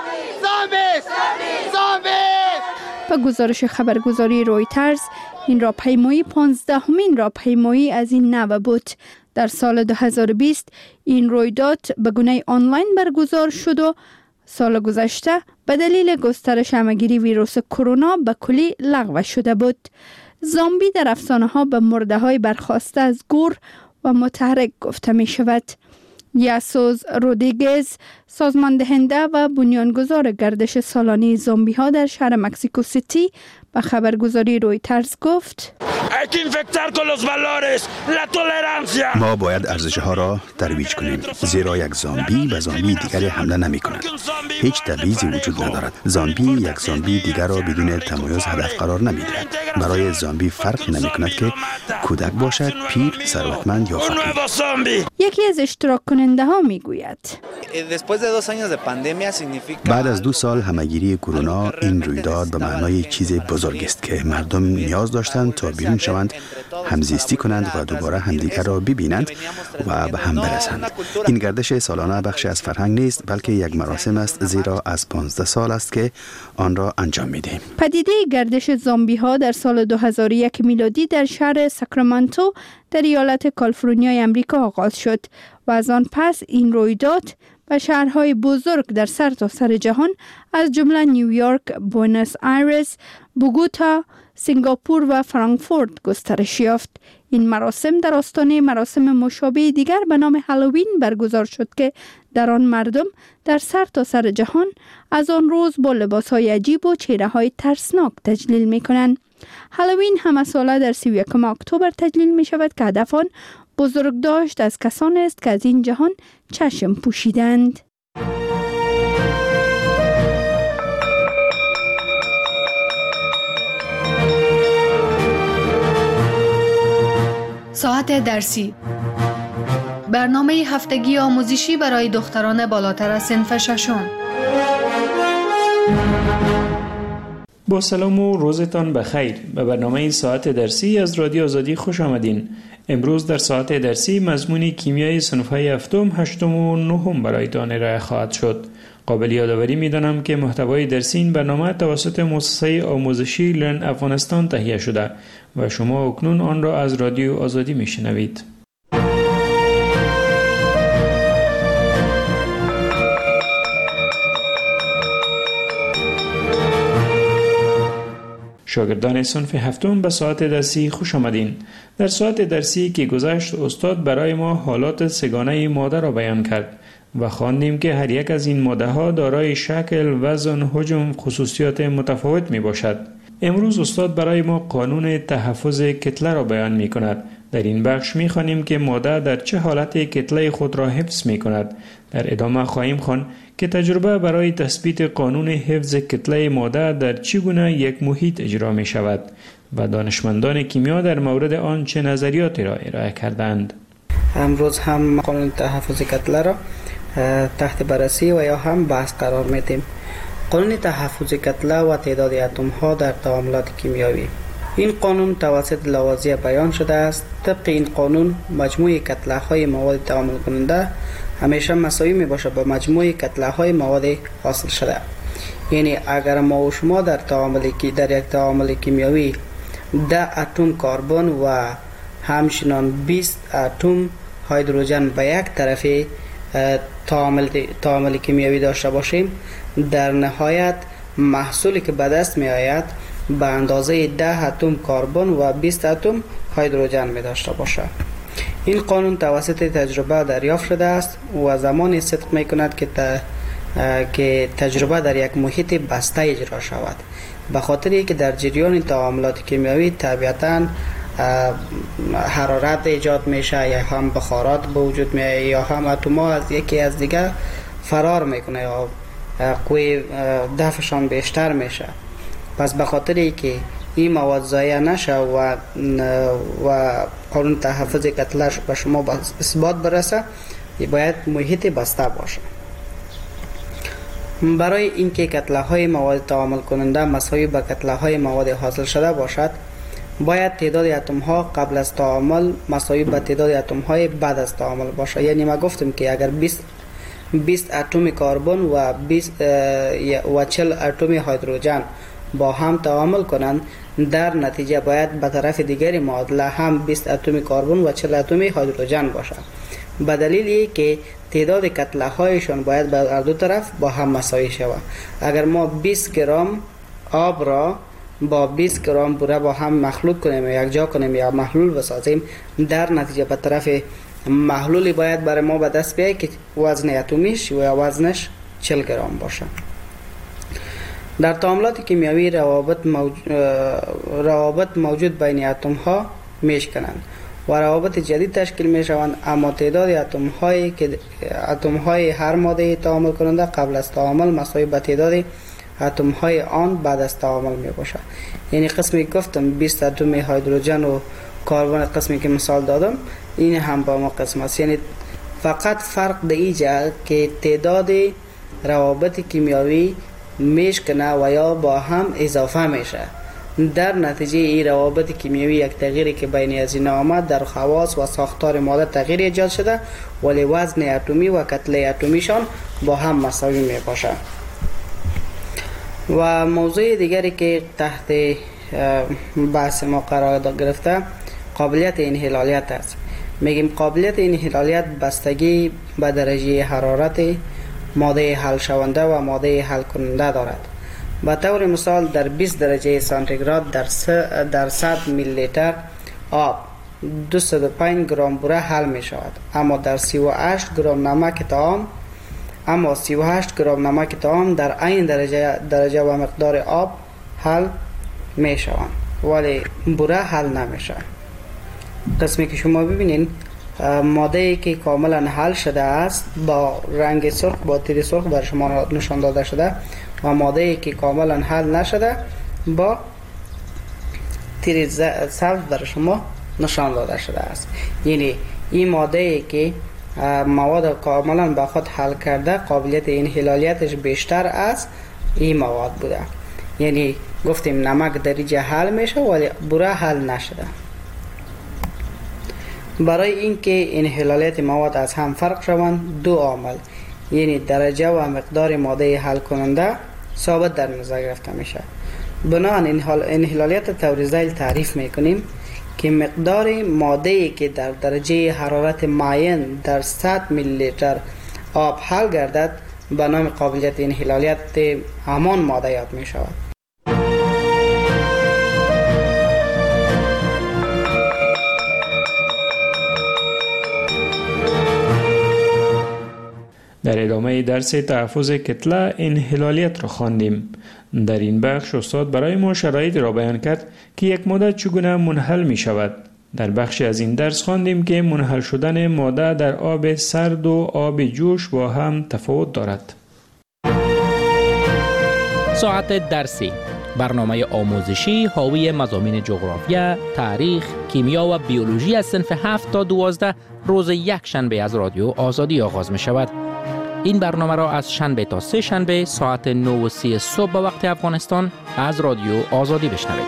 O: به گزارش خبرگزاری رویترز، این راهپیمایی پانزدهمین راهپیمایی از این نوع بود. در سال دو هزار و بیست این رویداد به گونه آنلاین برگزار شد و سال گذشته به دلیل گسترش همه‌گیری ویروس کرونا به کلی لغو شده بود. زامبی در افسانه ها به مرده های برخاسته از گور و متحرک گفته می شود. یاسوس رودریگز، سازماندهنده و بنیانگذار گردش سالانه زامبی ها در شهر مکسیکو سیتی، به خبرگزاری رویترز گفت:
B: ما باید ارزش ها را ترویج کنیم، زیرا یک زامبی به زامبی دیگری حمله نمی کند. هیچ تبعیضی وجود ندارد. زامبی یک زامبی دیگر را بدون تمایز هدف قرار نمی دهد. برای زامبی فرق نمی کند که کودک باشد، پیر، ثروتمند یا فقیر.
O: یکی از اشتراک کننده ها می گوید
B: بعد از دو سال همگیری کرونا، این رویداد به معنای چیز بزرگ است که مردم نیاز داشتند تا بیرون شوند، همزیستی کنند و دوباره همدیگر را ببینند و به هم برسند. این گردش سالانه بخشی از فرهنگ نیست، بلکه یک مراسم است، زیرا از پانزده سال است که آن را انجام می‌دهیم.
O: پدیده گردش زامبی ها در سال دو هزار و یک میلادی در شهر ساکرامنتو در ایالت کالیفرنیا امریکا آغاز شد و از آن پس این رویداد به شهرهای بزرگ در سرتاسر سر جهان از جمله نیویورک، بوئنوس آیرس، بوگوتا، سنگاپور و فرانکفورت گسترش یافت. این مراسم در آستانه مراسم مشابه دیگر به نام هالووین برگزار شد که در آن مردم در سرتاسر سر جهان از آن روز با لباسهای عجیب و چهره‌های ترسناک تجلیل می‌کنند. هالووین همه ساله در سی و یکم اکتبر تجلیل می شود که هدف آن بزرگداشت از کسانی است که از این جهان چشم پوشیدند.
G: ساعت درسی، برنامه هفتگی آموزشی برای دختران بالاتر از صنف ششم.
H: با سلام و روزتان بخیر. به برنامه ساعت درسی از رادیو آزادی خوش آمدین. امروز در ساعت درسی مضمون کیمیای صنف‌های هفتم، هشتم و نهم برایتان ارائه خواهد شد. قابل یادآوری می‌دانم که محتوای درسی این برنامه توسط مؤسسه آموزشی لرن افغانستان تهیه شده و شما اکنون آن را از رادیو آزادی می‌شنوید. شاگردان صنف هفتم به ساعت درسی خوش آمدین. در ساعت درسی که گذشت استاد برای ما حالات سگانه ماده را بیان کرد و خواندیم که هر یک از این ماده ها دارای شکل، وزن، حجم، خصوصیات متفاوت می باشد. امروز استاد برای ما قانون تحفظ کتله را بیان می کند. در این بخش می خوانیم که ماده در چه حالت کتله خود را حفظ می کند. در ادامه خواهیم خواند که تجربه برای تثبیت قانون حفظ کتله ماده در چگونه یک محیط اجرا می شود و دانشمندان کیمیا در مورد آن چه نظریاتی را ارائه کردند.
X: امروز هم قانون تحفظ کتله را تحت بررسی و یا هم بحث قرار میدیم. قانون تحفظ کتله و تعداد اتم ها در تعاملات کیمیایی. این قانون توسط لاوازیه بیان شده است. طبق این قانون مجموع کتله های مواد تعامل کننده همیشه مساوی می باشد با مجموع کتله های مواد حاصل شده. یعنی اگر ما و شما در تعامل کی در یک تعامل کیمیایی ده اتم کربن و همچنین بیست اتم هیدروژن به یک طرف تعامل تعامل کیمیایی داشته باشیم، در نهایت محصولی که به دست می آید به اندازه ده اتم کربن و بیست اتم هیدروژن می داشته باشد. این قانون توسط تجربه دریافت شده است و زمانی صدق می کند که ت... که تجربه در یک محیط بسته اجرا شود، به خاطر اینکه در جریان تعاملات کیمیایی طبیعتاً حرارت ایجاد میشه یا هم بخارات به وجود میاد یا هم اتم‌ها از یکی از دیگر فرار میکنه یا قوی دفعشان بیشتر میشه. پس به خاطر اینکه این مواد ضایع نشه و و قانون تحفظ کتله به شما اثبات برسه، باید محیط بسته باشه. برای اینکه کتله های مواد تعامل کننده مساوی با کتله های مواد حاصل شده باشد، باید تعداد اتم ها قبل از تعامل مساوی با تعداد اتم های بعد از تعامل باشه. یعنی ما گفتیم که اگر بیست بیست اتم کربن و بیست و چهل اتم هیدروژن با هم تعامل کنند، در نتیجه باید به طرف دیگری معادله هم بیست اتم کربن و چهل اتم هیدروژن باشد. به دلیلی که تعداد کتله هایشان باید به هر دو طرف با هم مساوی شود. اگر ما بیست گرم آب را با بیست گرم بوره با هم مخلوط کنیم یا یک جا کنیم یا محلول بسازیم، در نتیجه به طرف محلولی باید برای ما به دست بیاید که وزن اتمیش و وزنش چهل گرم باشه. در تعاملات کیمیایی روابط موجود, روابط موجود بین اتم ها میشکنند و روابط جدید تشکیل می شوند، اما تعداد اتم هایی که اتم های هر ماده تعامل کننده قبل از تعامل مساوی به تعداد اتم های آن بعد از تعامل می باشد. یعنی قسمی گفتم بیست اتم هیدروژن و کربن، قسمی که مثال دادم این هم با ما قسم است. یعنی فقط فرق در اینجا که تعداد روابط کیمیایی میشکنه و یا با هم اضافه میشه. در نتیجه این روابط کیمیایی یک تغییری که بین از این آمد در خواص و ساختار ماده تغییر ایجاد شده، ولی وزن اتمی و کتله اتمیشان با هم مساوی می باشه. و موضوع دیگری که تحت بحث ما قرار گرفته قابلیت انحلالیت است. میگیم قابلیت انحلالیت بستگی به درجه حرارت ماده حل شونده و ماده حل کننده دارد. به طور مثال در بیست درجه سانتیگراد در در صد میلی لیتر آب دویست و پنج گرم بوره حل می شود، اما در سی و هشت گرم نمک طعام اما سی و هشت گرم نمک طعام در این درجه درجه و مقدار آب حل می شوند، ولی بوره حل نمی شود. قسمی که شما ببینید ماده که کاملا حل شده است با رنگ سرخ با تیر سرخ بر شما نشان داده شده و ماده که کاملا حل نشده با تیر سبز بر شما نشان داده شده است. یعنی این ماده که مواد کاملا با خود حل کرده قابلیت انحلالیتش بیشتر از این مواد بوده. یعنی گفتیم نمک درجه حل میشه ولی بوره حل نشده. برای اینکه انحلالیت مواد از هم فرق شوند دو عامل یعنی درجه و مقدار ماده حل کننده ثابت در نظر گرفته میشه. بنابراین انحلالیت طور ذیل تعریف میکنیم که مقدار ماده‌ای که در درجه حرارت معین در صد میلی لیتر آب حل گردد به نام قابلیت انحلالیت همان ماده یاد می شود.
H: در ادامه درس تحفظ کتله انحلالیت را خواندیم. در این بخش استاد برای ما شرایط را بیان کرد که یک ماده چگونه منحل می شود. در بخشی از این درس خواندیم که منحل شدن ماده در آب سرد و آب جوش با هم تفاوت دارد.
F: ساعت درسی، برنامه آموزشی حاوی مضامین جغرافیا، تاریخ، کیمیا و بیولوژی از صنف هفت تا دوازده روز یک شنبه از رادیو آزادی آغاز می شود. این برنامه را از شنبه تا سه شنبه ساعت نه و سی صبح به وقت افغانستان از رادیو آزادی بشنوید.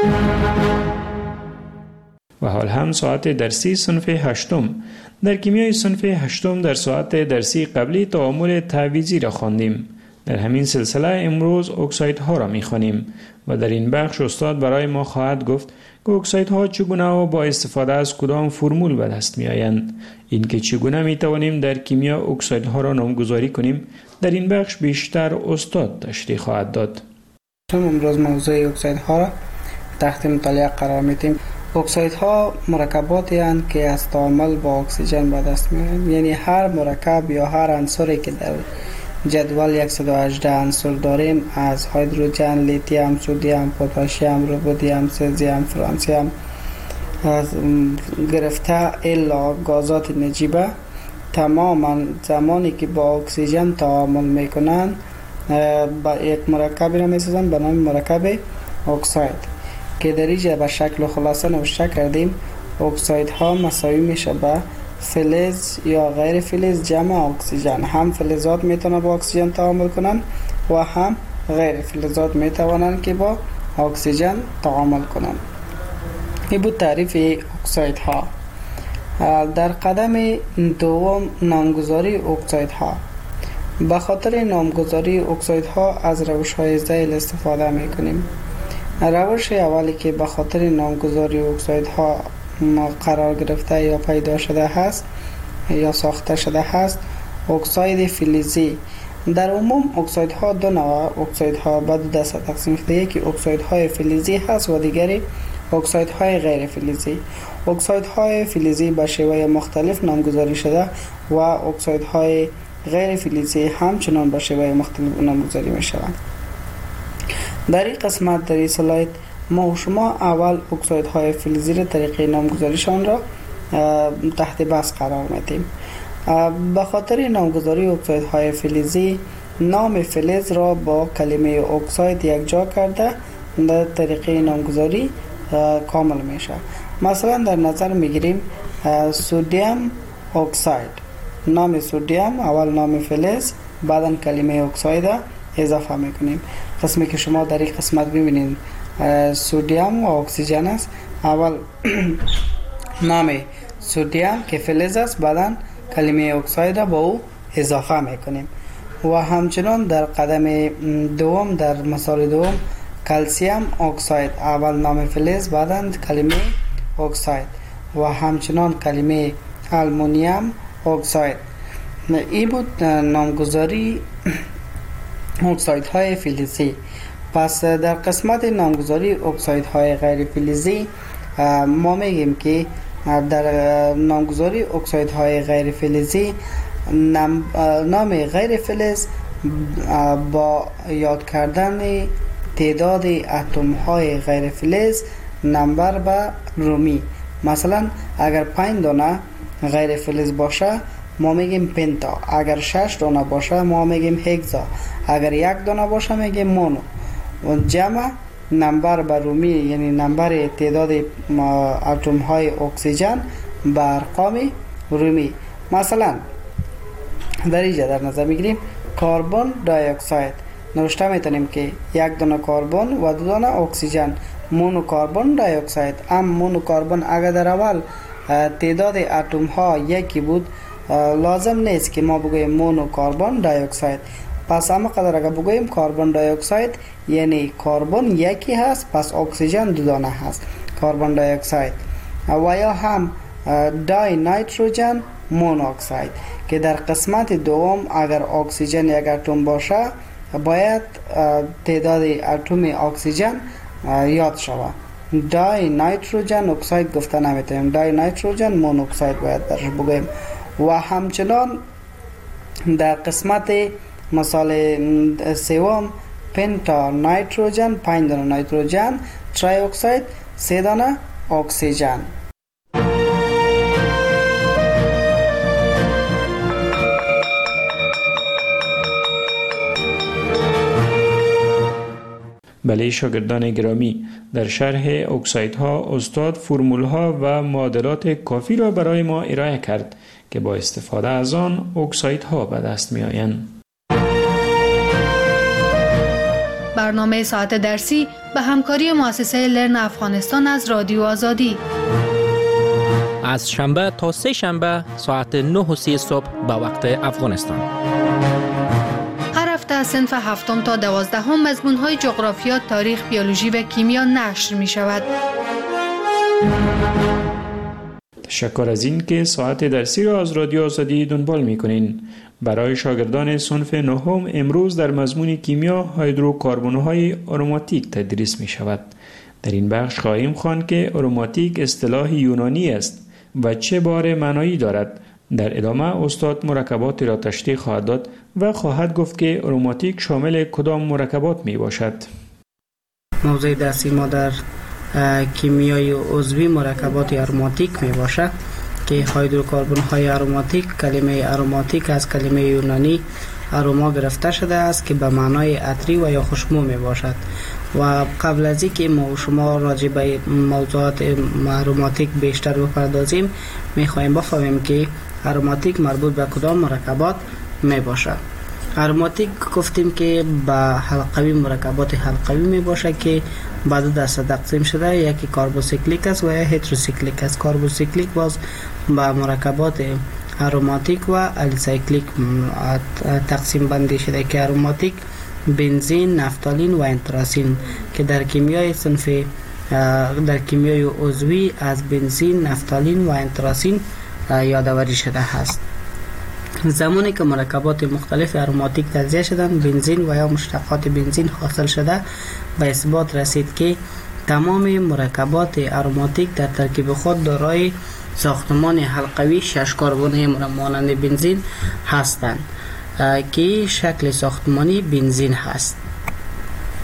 H: و حال هم ساعت درسی صنف هشتم. در کیمیای صنف هشتم در ساعت درسی قبلی تعامل تعویضی را خواندیم. در همین سلسله امروز اکسایدها را می‌خوانیم و در این بخش استاد برای ما خواهد گفت که اکسایدها چگونه و با استفاده از کدام فرمول به دست می‌آیند. اینکه چگونه می‌توانیم در کیمیا اکسایدها را نامگذاری کنیم در این بخش بیشتر استاد تشریح خواهد داد.
X: امروز موضوع اکسایدها را تحت مطالعه قرار می‌دیم. اکسایدها مرکباتی هستند که از تعامل با اکسیژن به دست می‌آیند. یعنی هر مرکب یا هر عنصری که در جدول صد و هجده عنصر داریم از هیدروژن، لیتیوم، سدیم، پتاسیم، رودیم، سزیم، فرانسیم از گرفته الا گازات نجیبه تماما زمانی که با اکسیژن تعامل میکنن با یک مرکبی را میسازن به نام مرکب اکساید که در اینجا به شکل خلاصه نوشته کردیم. اکسایدها مساوی میشه به فلز یا غیر فلز جمع اکسیژن. هم فلزات میتونن با اکسیژن تعامل کنن و هم غیر فلزات میتوانن که با اکسیژن تعامل کنن. این بود تعریف اکسایدها. در قدم دوم نامگذاری اکسایدها. به خاطر نامگذاری اکسایدها از روش‌های ذیل استفاده میکنیم. روش اولی که به خاطر نامگذاری اکسایدها قرار گرفته یا پیدا شده هست یا ساخته شده هست اکساید فلزی. در عموم اکسایدها دو نوع اکسایدها به دو دسته تقسیم شده. یکی اکسایدهای فلزی هست و دیگری اکسایدهای غیر فلزی. اکسایدهای فلزی به شیوه مختلف نامگذاری شده و اکسایدهای غیر فلزی همچنان به شیوه مختلف نامگذاری می شوند. در این قسمت در این سلاید ما و شما اول اکسایدهای فلزی را طریقه نامگذاریشان را تحت بحث قرار میدیم. به خاطر نامگذاری اکسایدهای فلزی نام فلز را با کلمه اکساید یک جا کرده در طریقه نامگذاری کامل میشه. مثلا در نظر میگیریم سودیم اکساید، نام سودیم اول نام فلز بعدا کلمه اکساید اضافه میکنیم. قسمی که شما در این قسمت ببینید سودیم و اکسیژن است، اول نام سودیم که فلز است بعدا کلمه اکساید با او اضافه میکنیم. و همچنان در قدم دوم در مثال دوم کلسیم اکساید اول نام فلز بعدا کلمه اکساید و همچنان کلمه آلومینیم اکساید. این بود نامگذاری اکسایدهای فلزی. پس در قسمت نامگذاری اکسایدهای غیر فلزی ما میگیم که در نامگذاری اکسایدهای غیر فلزی نام غیر فلز با یاد کردن تعداد اتم های غیر فلز نمبر به رومی. مثلا اگر پنج دانه غیر فلز باشه ما میگیم پنتا، اگر شش دانه باشه ما میگیم هگزا، اگر یک دانه باشه میگیم مونو. و جمع نمبر به رومی یعنی نمبر تعداد اتم های اکسیژن به ارقام رومی. مثلا در اینجا در نظر میگیریم کربن دی اکساید، نوشته میتونیم که یک دانه کربن و دو دانه اکسیژن مونو کربن دی اکساید. ام مونو کربن اگر در اول تعداد اتم ها یکی بود لازم نیست که ما بگوییم مونو کربن دی اکساید. پس اما قدر اگر بگوییم کربن دی اکساید یعنی کربن یکی هست پس اکسیژن دو دانه هست کربن دی اکساید. و یا هم دای نیتروژن مونوکساید که در قسمت دوم اگر اکسیژن یک اتم باشه باید تعداد اتم اکسیژن یاد شود. دای نیتروژن اکساید گفته نمیتونیم، دای نیتروژن مونوکساید باید درش بگوییم. و همچنان در قسمت مثال سوم پنتا نیتروژن پنج دانه نیتروژن، تری اکساید سه دانه اکسیژن.
H: بله شاگردان گرامی، در شرح اکسایدها استاد فرمولها و معادلات کافی را برای ما ارائه کرد که با استفاده از آن اکسایدها به دست می آیند.
G: برنامه ساعت درسی به همکاری مؤسسه لرن افغانستان از رادیو آزادی
F: از شنبه تا سه شنبه ساعت نه و سی صبح به وقت افغانستان.
G: هر هفته از صنف هفتم تا دوازدهم مضمون‌های جغرافیا، تاریخ، بیولوژی و کیمیا نشر می شود.
H: تشکر از این که ساعت درسی را از رادیو آزادی دنبال می کنین. برای شاگردان صنف نهم امروز در مضمون کیمیا هیدروکربن‌های آروماتیک تدریس می شود. در این بخش خواهیم خواند که آروماتیک اصطلاح یونانی است و چه باره معنایی دارد. در ادامه استاد مرکبات را تشریح خواهد داد و خواهد گفت که آروماتیک شامل کدام مرکبات می باشد.
X: موضوع درسی ما در کیمیای عضوی مرکبات آروماتیک می باشد که هیدروکربن های آروماتیک، کلمه آروماتیک از کلمه یونانی آروما گرفته شده است که به معنای عطری و یا خوشبو می باشد. و قبل از اینکه ما و شما راجع به موضوعات آروماتیک بیشتر بپردازیم می خواهیم بفهمیم که آروماتیک مربوط به کدام مرکبات می باشد. آروماتیک گفتیم که به حلقوی مرکبات حلقوی می باشد که بعد دو دسته تقسیم شده، یکی کاربوسیکلیک است و یا هتروسیکلیک است. کاربوسیکلیک باز به مرکبات آروماتیک و الیسایکلیک تقسیم بندی شده که آروماتیک بنزین، نفتالین و انتراسین که در کیمیای صنف در کیمیای عضوی از بنزین، نفتالین و انتراسین یادآوری شده است. زمانی که مرکبات مختلف آروماتیک تجزیه شدند بنزین و یا مشتقات بنزین حاصل شده به اثبات رسید که تمام مرکبات آروماتیک در ترکیب خود دارای ساختمان حلقوی شش کربنی مانند بنزین هستند که شکل ساختمانی بنزین هست.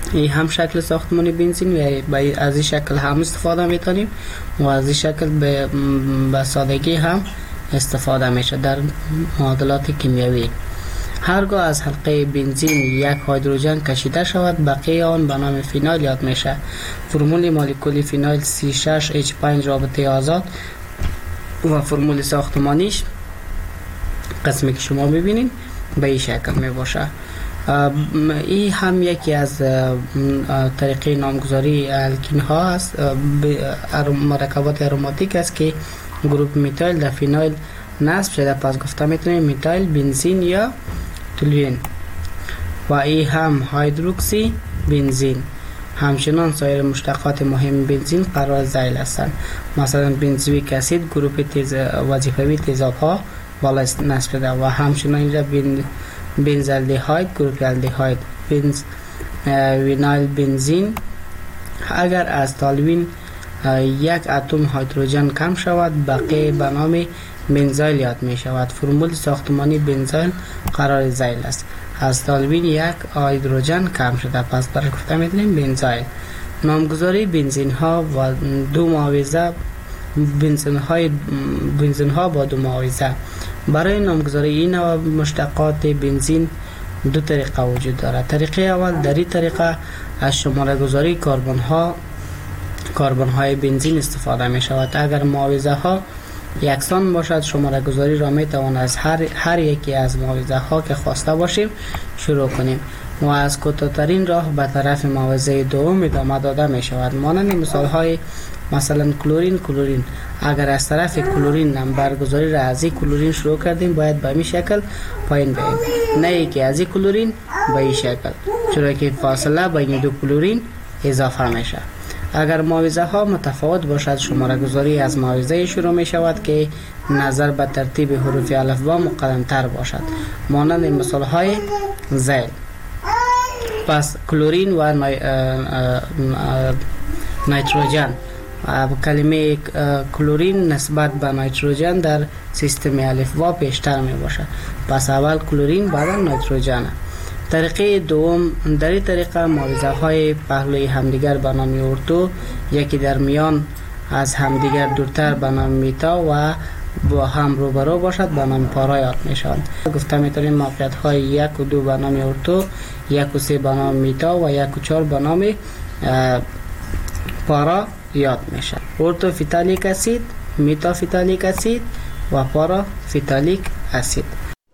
X: این هم شکل ساختمان بنزین و از این شکل هم استفاده میتونیم و از این شکل به, به سادگی هم استفاده میشه در معادلات کیمیایی. هرگاه از حلقه بنزین یک هیدروژن کشیده شود بقیه آن به نام فینال یاد میشه. فرمول مولکولی فینال سی شش اچ پنج رابطه آزاد و فرمول ساختمانیش قسمی که شما میبینید به این شکل میباشه. این هم یکی از طریقه نامگذاری الکین ها است، مرکبات اروماتیک است که گروپ میتایل در فینایل نصب شده، پس گفته میتونیم میتایل بنزین یا تولوئین. و این هم هیدروکسی بنزین. همچنان سایر مشتقات مهم بنزین قرار ذیل هستند، مثلا بنزویک اسید گروپ تیز وظیفوی تیزاب‌ها بالا نصب شده و همچنان اینجا بن بنزالدهاید گروپ الدهاید. بنز وینایل بنزین اگر از تالوین یک اتم هیدروژن کم شود بقیه به نام بنزایل یاد می شود. فرمول ساختمانی بنزایل قرار ذیل است. از تالوین یک هیدروژن کم شده پس برای گفته می دونیم بنزایل. نامگذاری بنزین ها و دو معاوضه بنزین های بنزین ها با دو معاوضه. برای نامگذاری این نوع مشتقات بنزین دو طریقه وجود دارد. طریقه اول در این طریقه از شماره گذاری کربن ها کربن های بنزین استفاده می شود. اگر معاوضه ها یکسان باشد شماره گذاری را می توان از هر, هر یکی از معاوضه ها که خواسته باشیم شروع کنیم و از کوتاه‌ترین راه به طرف معاوضه دوم ادامه داده می شود. مانند مثال های مثلا کلورین کلورین، اگر از طرف کلورین نمبر گذاری را از این کلورین شروع کردیم باید به این شکل پایین بریم، نه یکی از این کلورین به این شکل، چرا که فاصله بین دو کلورین اضافه میشه. اگر معاوضه ها متفاوت باشد شماره گذاری از معاوضه شروع می شود که نظر به ترتیب حروف الفبا مقدم تر باشد، مانند مثال های ذیل. پس کلورین و نای... نیتروژن. کلمه کلورین نسبت به نیتروژن در سیستم الفبا پیشتر می باشد، پس اول کلورین بعد نیتروژن. طریقه دوم، در این طریقه معاوضه های پهلوی همدیگر به نام ارتو، یکی در میان از همدیگر دورتر به نام میتا و با هم روبرو باشد به نام پارا یاد می شود. گفته می تونیم موقعیت های یک و دو به نام ارتو، یک و سه به نام میتا و یک و چهار به نام پارا یاد می شود. ارتو فیتالیک اسید، میتا فیتالیک اسید و پارا فیتالیک اسید.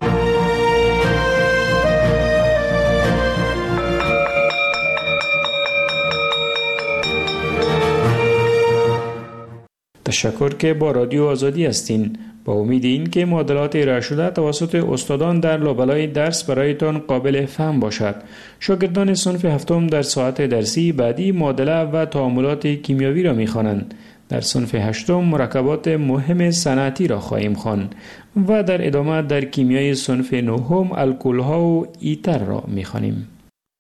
H: تشکر که با رادیو آزادی هستین. با امید این که معادلات ارائه شده توسط استادان در لابلای درس برایتان قابل فهم باشد. شاگردان صنف هفتم در ساعت درسی بعدی معادله و تعاملات کیمیاوی را می‌خوانند. در صنف هشتم مرکبات مهم صنعتی را خواهیم خواند و در ادامه در کیمیای صنف نهم الکل‌ها و ایتر را می‌خوانیم.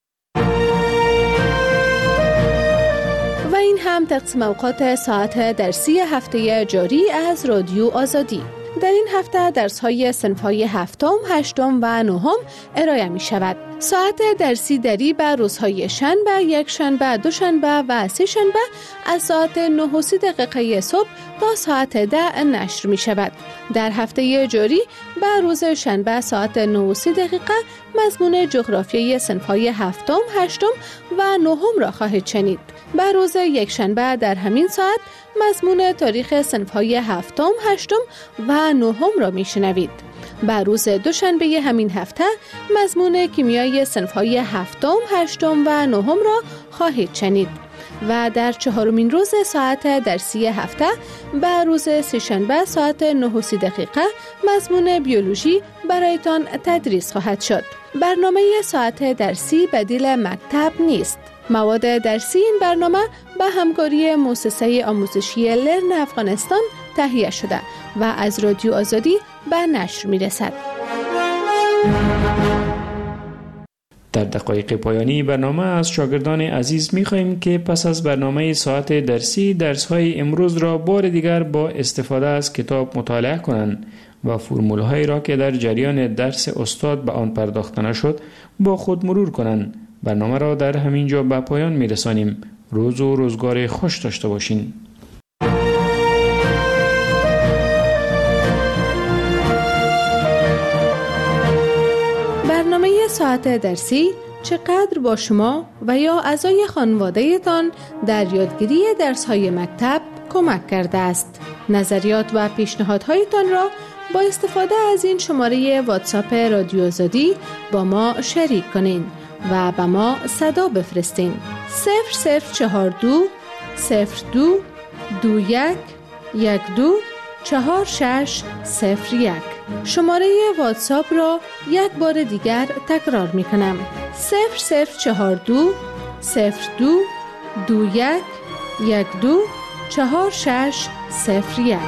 C: هم تقسیم اوقات ساعت درسی هفته جاری از رادیو آزادی. در این هفته درس‌های صنف‌های هفتم، هشتم و نهم ارائه می شود. ساعت درسی دری به روزهای شنبه، یک شنبه، دو شنبه و سه شنبه از ساعت نه و سی دقیقه صبح تا ساعت ده نشر می شود. در هفته جاری به روز شنبه ساعت نه و سی دقیقه مضمون جغرافیای صنف‌های هفتم، هشتم و نهم را خواهید شنید. به روز یک شنبه در همین ساعت مضمون تاریخ صنف‌های هفتم، هشتم و نهم را میشنوید. به روز دوشنبه همین هفته مضمون کیمیای صنف‌های هفتم، هشتم و نهم را خواهید شنید. و در چهارمین روز ساعت درسی هفته به روز سه‌شنبه ساعت نه و سی دقیقه مضمون بیولوژی برایتان تدریس خواهد شد. برنامه ساعت درسی بدیل مکتب نیست. مواد درسی این برنامه به همکاری مؤسسه آموزشی لرن افغانستان تهیه شده و از رادیو آزادی به نشر می رسد.
H: در دقایق پایانی برنامه از شاگردان عزیز می خواهیم که پس از برنامه ساعت درسی درس‌های امروز را بار دیگر با استفاده از کتاب مطالعه کنند و فرمول‌هایی را که در جریان درس استاد به آن پرداخته نشد با خود مرور کنند برنامه را در همین جا به پایان می رسانیم. روز و روزگار خوش داشته باشین.
C: برنامه ساعت درسی چقدر با شما و یا اعضای خانواده تان در یادگیری درس‌های مکتب کمک کرده است. نظریات و پیشنهادهایتان را با استفاده از این شماره واتساپ رادیو آزادی با ما شریک کنین و به ما صدا بفرستین. صفر صفر چهار دو صفر دو دو یک یک دو چهار شش صفر یک. شماره واتساپ را یک بار دیگر تکرار می کنم. صفر صفر چهار دو صفر دو دو یک یک دو چهار شش صفر یک.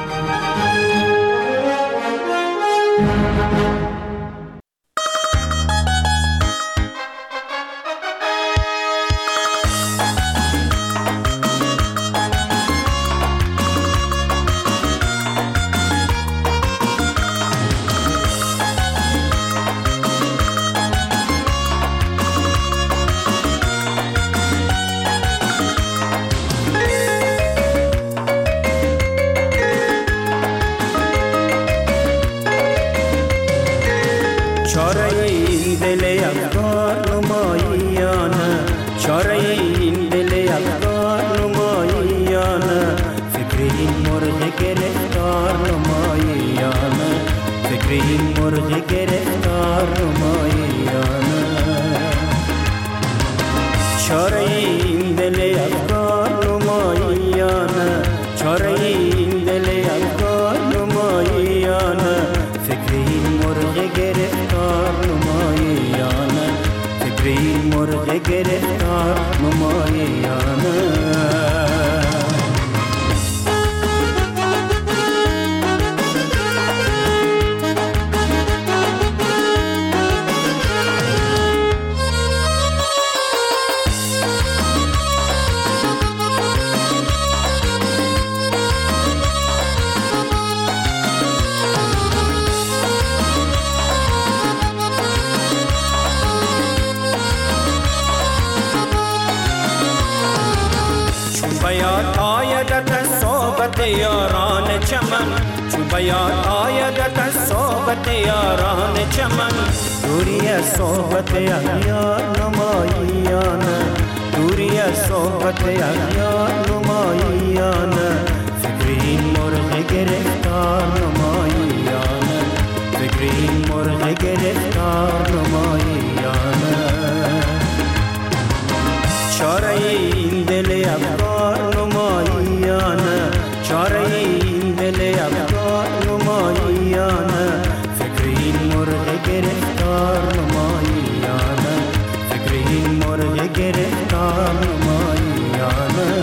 E: یاران چمن چون بیان آید از صحبت یاران چمن دوری از صحبت اغیار نماییان دوری از صحبت اغیار نماییان فکری مرغ گرفتار نماییان فکری مرغ گرفتار نماییان چاره این دل افکار نماییان چاره این دل افکار نماییان فکری مرغ گرفتار نماییان فکری مرغ گرفتار نماییان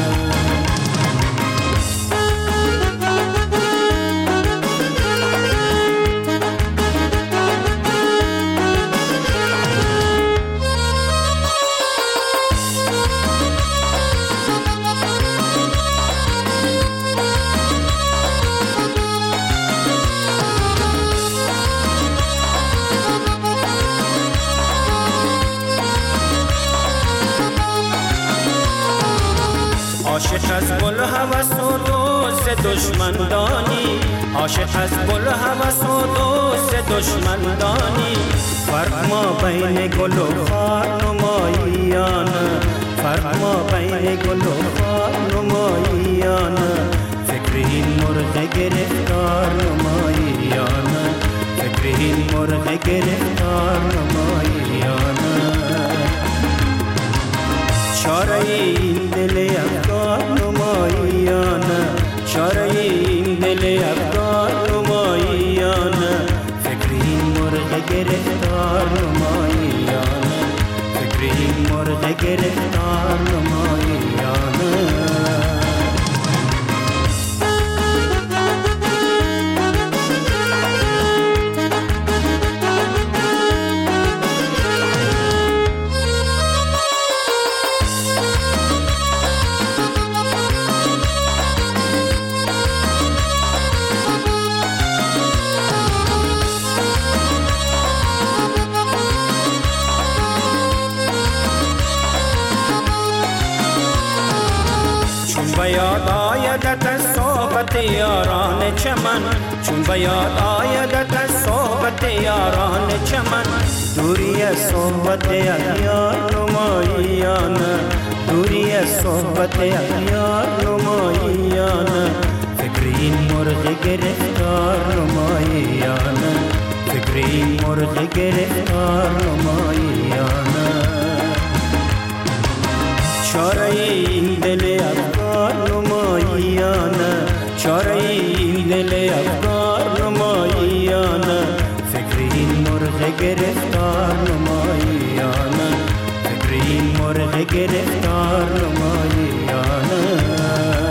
E: عاشق از گل هوس و دوست دشمن دانی عاشق از گل هوس و دوست دشمن دانی فرق ما بین گل و خار نماییان فرق ما بین گل و خار نماییان فکری مرغ گرفتار نماییان فکری مرغ گرفتار نماییان چاره این دل افکار نماییان چاره این دل افکار نماییان فکری مرغ گرفتار نماییان فکری مرغ گرفتار نماییان به یاد آیدت از صحبت یاران چمن، چون به یاد آیدت از صحبت یاران چمن، دوری از صحبت یار نماییانه، دوری از صحبت یار نماییانه، فکر این مرغ گرفتار نماییانه، فکر این مرغ گرفتار نماییانه. چاره این دل افغان نماییانه، چاره این دل افغان نماییانه، فکر این مرغ گرفتار نماییانه، فکر این مرغ گرفتار نماییانه.